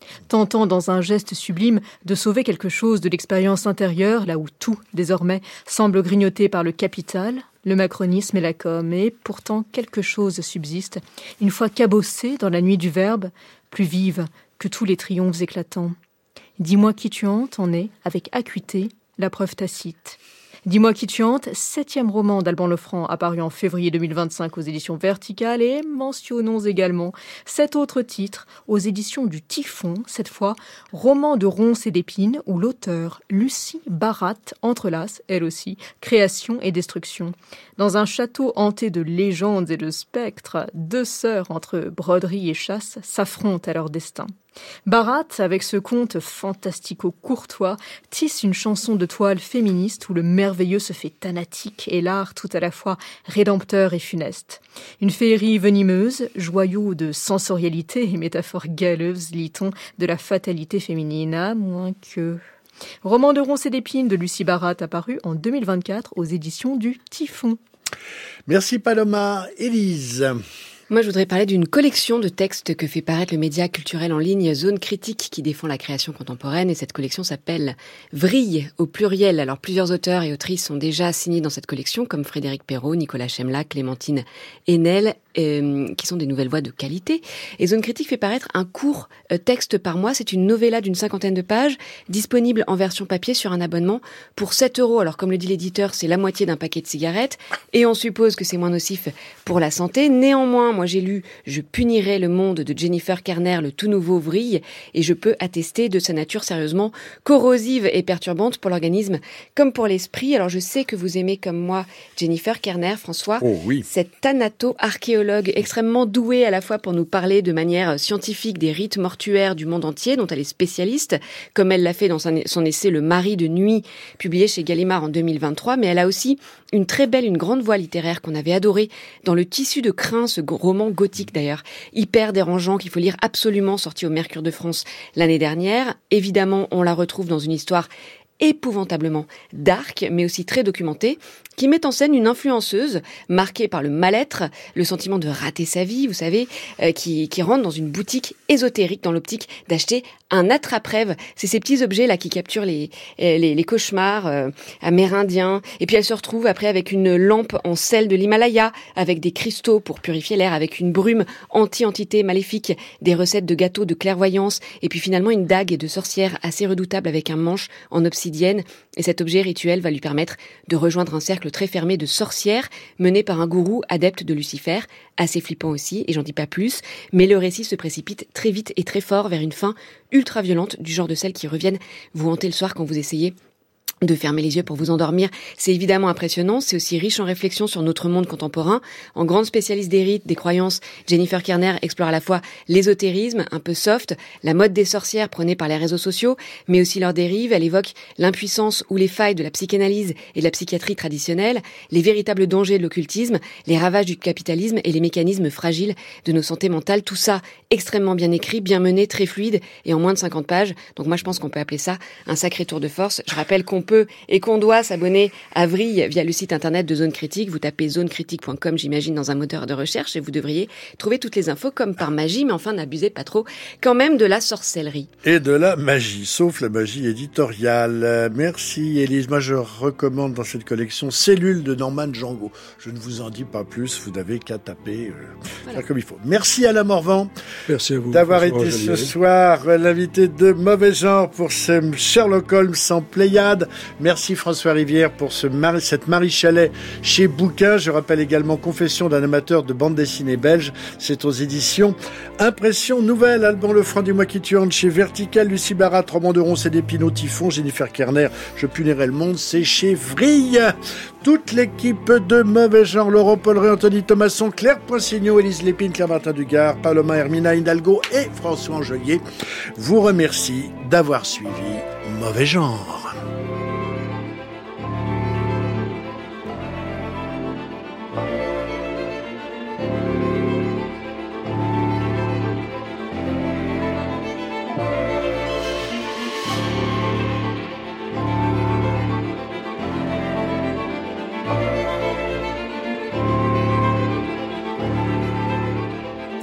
tentant dans un geste sublime de sauver quelque chose de l'expérience intérieure, là où tout, désormais, semble grignoté par le capital, le macronisme et la com, et pourtant quelque chose subsiste, une fois cabossé dans la nuit du verbe, plus vive que tous les triomphes éclatants. Dis-moi qui tu hantes en est, avec acuité, la preuve tacite. Dis-moi qui tu hantes, septième roman d'Alban Lefranc, apparu en février deux mille vingt-cinq aux éditions Verticales, et mentionnons également sept autres titres aux éditions du Typhon, cette fois roman de ronces et d'épines, où l'auteur Lucie Barat entrelace, elle aussi, création et destruction. Dans un château hanté de légendes et de spectres, deux sœurs entre broderie et chasse s'affrontent à leur destin. Barat, avec ce conte fantastico-courtois, tisse une chanson de toile féministe où le merveilleux se fait thanatique et l'art tout à la fois rédempteur et funeste. Une féerie venimeuse, joyau de sensorialité et métaphore galeuse, lit-on, de la fatalité féminine, à moins que... Roman de ronces et d'épines de Lucie Barat, apparu en deux mille vingt-quatre aux éditions du Typhon. Merci Paloma. Élise. Moi, je voudrais parler d'une collection de textes que fait paraître le média culturel en ligne Zone Critique, qui défend la création contemporaine, et cette collection s'appelle Vrille au pluriel. Alors, plusieurs auteurs et autrices sont déjà signés dans cette collection, comme Frédéric Perrault, Nicolas Chemlac, Clémentine Haenel, euh, qui sont des nouvelles voix de qualité. Et Zone Critique fait paraître un court euh, texte par mois. C'est une novella d'une cinquantaine de pages, disponible en version papier sur un abonnement pour sept euros. Alors, comme le dit l'éditeur, c'est la moitié d'un paquet de cigarettes, et on suppose que c'est moins nocif pour la santé. Néanmoins, moi j'ai lu « Je punirai le monde » de Jennifer Kerner, le tout nouveau Vrille, et je peux attester de sa nature sérieusement corrosive et perturbante pour l'organisme comme pour l'esprit. Alors je sais que vous aimez comme moi Jennifer Kerner, François, oh, oui. Cette thanato-archéologue extrêmement douée à la fois pour nous parler de manière scientifique des rites mortuaires du monde entier, dont elle est spécialiste, comme elle l'a fait dans son essai « Le mari de nuit », publié chez Gallimard en deux mille vingt-trois, mais elle a aussi une très belle, une grande voix littéraire qu'on avait adorée dans Le Tissu de crin, ce roman gothique d'ailleurs, hyper dérangeant qu'il faut lire absolument, sorti au Mercure de France l'année dernière. Évidemment, on la retrouve dans une histoire épouvantablement dark, mais aussi très documentée, qui met en scène une influenceuse marquée par le mal-être, le sentiment de rater sa vie, vous savez, euh, qui, qui rentre dans une boutique ésotérique dans l'optique d'acheter un attrape-rêve. C'est ces petits objets-là qui capturent les, les, les cauchemars euh, amérindiens. Et puis elle se retrouve après avec une lampe en sel de l'Himalaya, avec des cristaux pour purifier l'air, avec une brume anti-entité maléfique, des recettes de gâteaux de clairvoyance, et puis finalement une dague de sorcière assez redoutable avec un manche en obsidienne. Et cet objet rituel va lui permettre de rejoindre un cercle très fermé de sorcières mené par un gourou adepte de Lucifer, assez flippant aussi, et j'en dis pas plus, mais le récit se précipite très vite et très fort vers une fin ultra violente, du genre de celles qui reviennent vous hanter le soir quand vous essayez de fermer les yeux pour vous endormir. C'est évidemment impressionnant, c'est aussi riche en réflexions sur notre monde contemporain. En grande spécialiste des rites, des croyances, Jennifer Kerner explore à la fois l'ésotérisme, un peu soft, la mode des sorcières prônée par les réseaux sociaux, mais aussi leurs dérives. Elle évoque l'impuissance ou les failles de la psychanalyse et de la psychiatrie traditionnelle, les véritables dangers de l'occultisme, les ravages du capitalisme et les mécanismes fragiles de nos santé mentales. Tout ça extrêmement bien écrit, bien mené, très fluide et en moins de cinquante pages. Donc moi je pense qu'on peut appeler ça un sacré tour de force. Je rappelle qu'on peut et qu'on doit s'abonner à Vrille via le site internet de Zone Critique. Vous tapez zone critique point com, j'imagine, dans un moteur de recherche et vous devriez trouver toutes les infos comme par magie, mais enfin n'abusez pas trop quand même de la sorcellerie. Et de la magie, sauf la magie éditoriale. Merci Élise. Moi je recommande dans cette collection Cellule de Norman Django. Je ne vous en dis pas plus, vous n'avez qu'à taper euh, voilà. Comme il faut. Merci Alain Morvan. Merci à vous d'avoir été ce soir l'invité de Mauvais Genre pour ce Sherlock Holmes en Pléiade. Merci François Rivière pour ce Marie, cette Marie Chalet chez Bouquin. Je rappelle également Confession d'un amateur de bande dessinée belge. C'est aux éditions Impression Nouvelle. Alban Lefranc, Dis-moi qui tu hantes chez Vertical. Lucie Barat, Roman de ronces et d'épines au Typhon. Jennifer Kerner, Je punirai le monde, c'est chez Vrille. Toute l'équipe de Mauvais Genre, Laurent Polleret, Anthony Thomasson, Claire Poinsigneau, Élise Lépine, Claire Martin Dugard, Paloma Hermina Hidalgo et François Angelier vous remercie d'avoir suivi Mauvais Genre.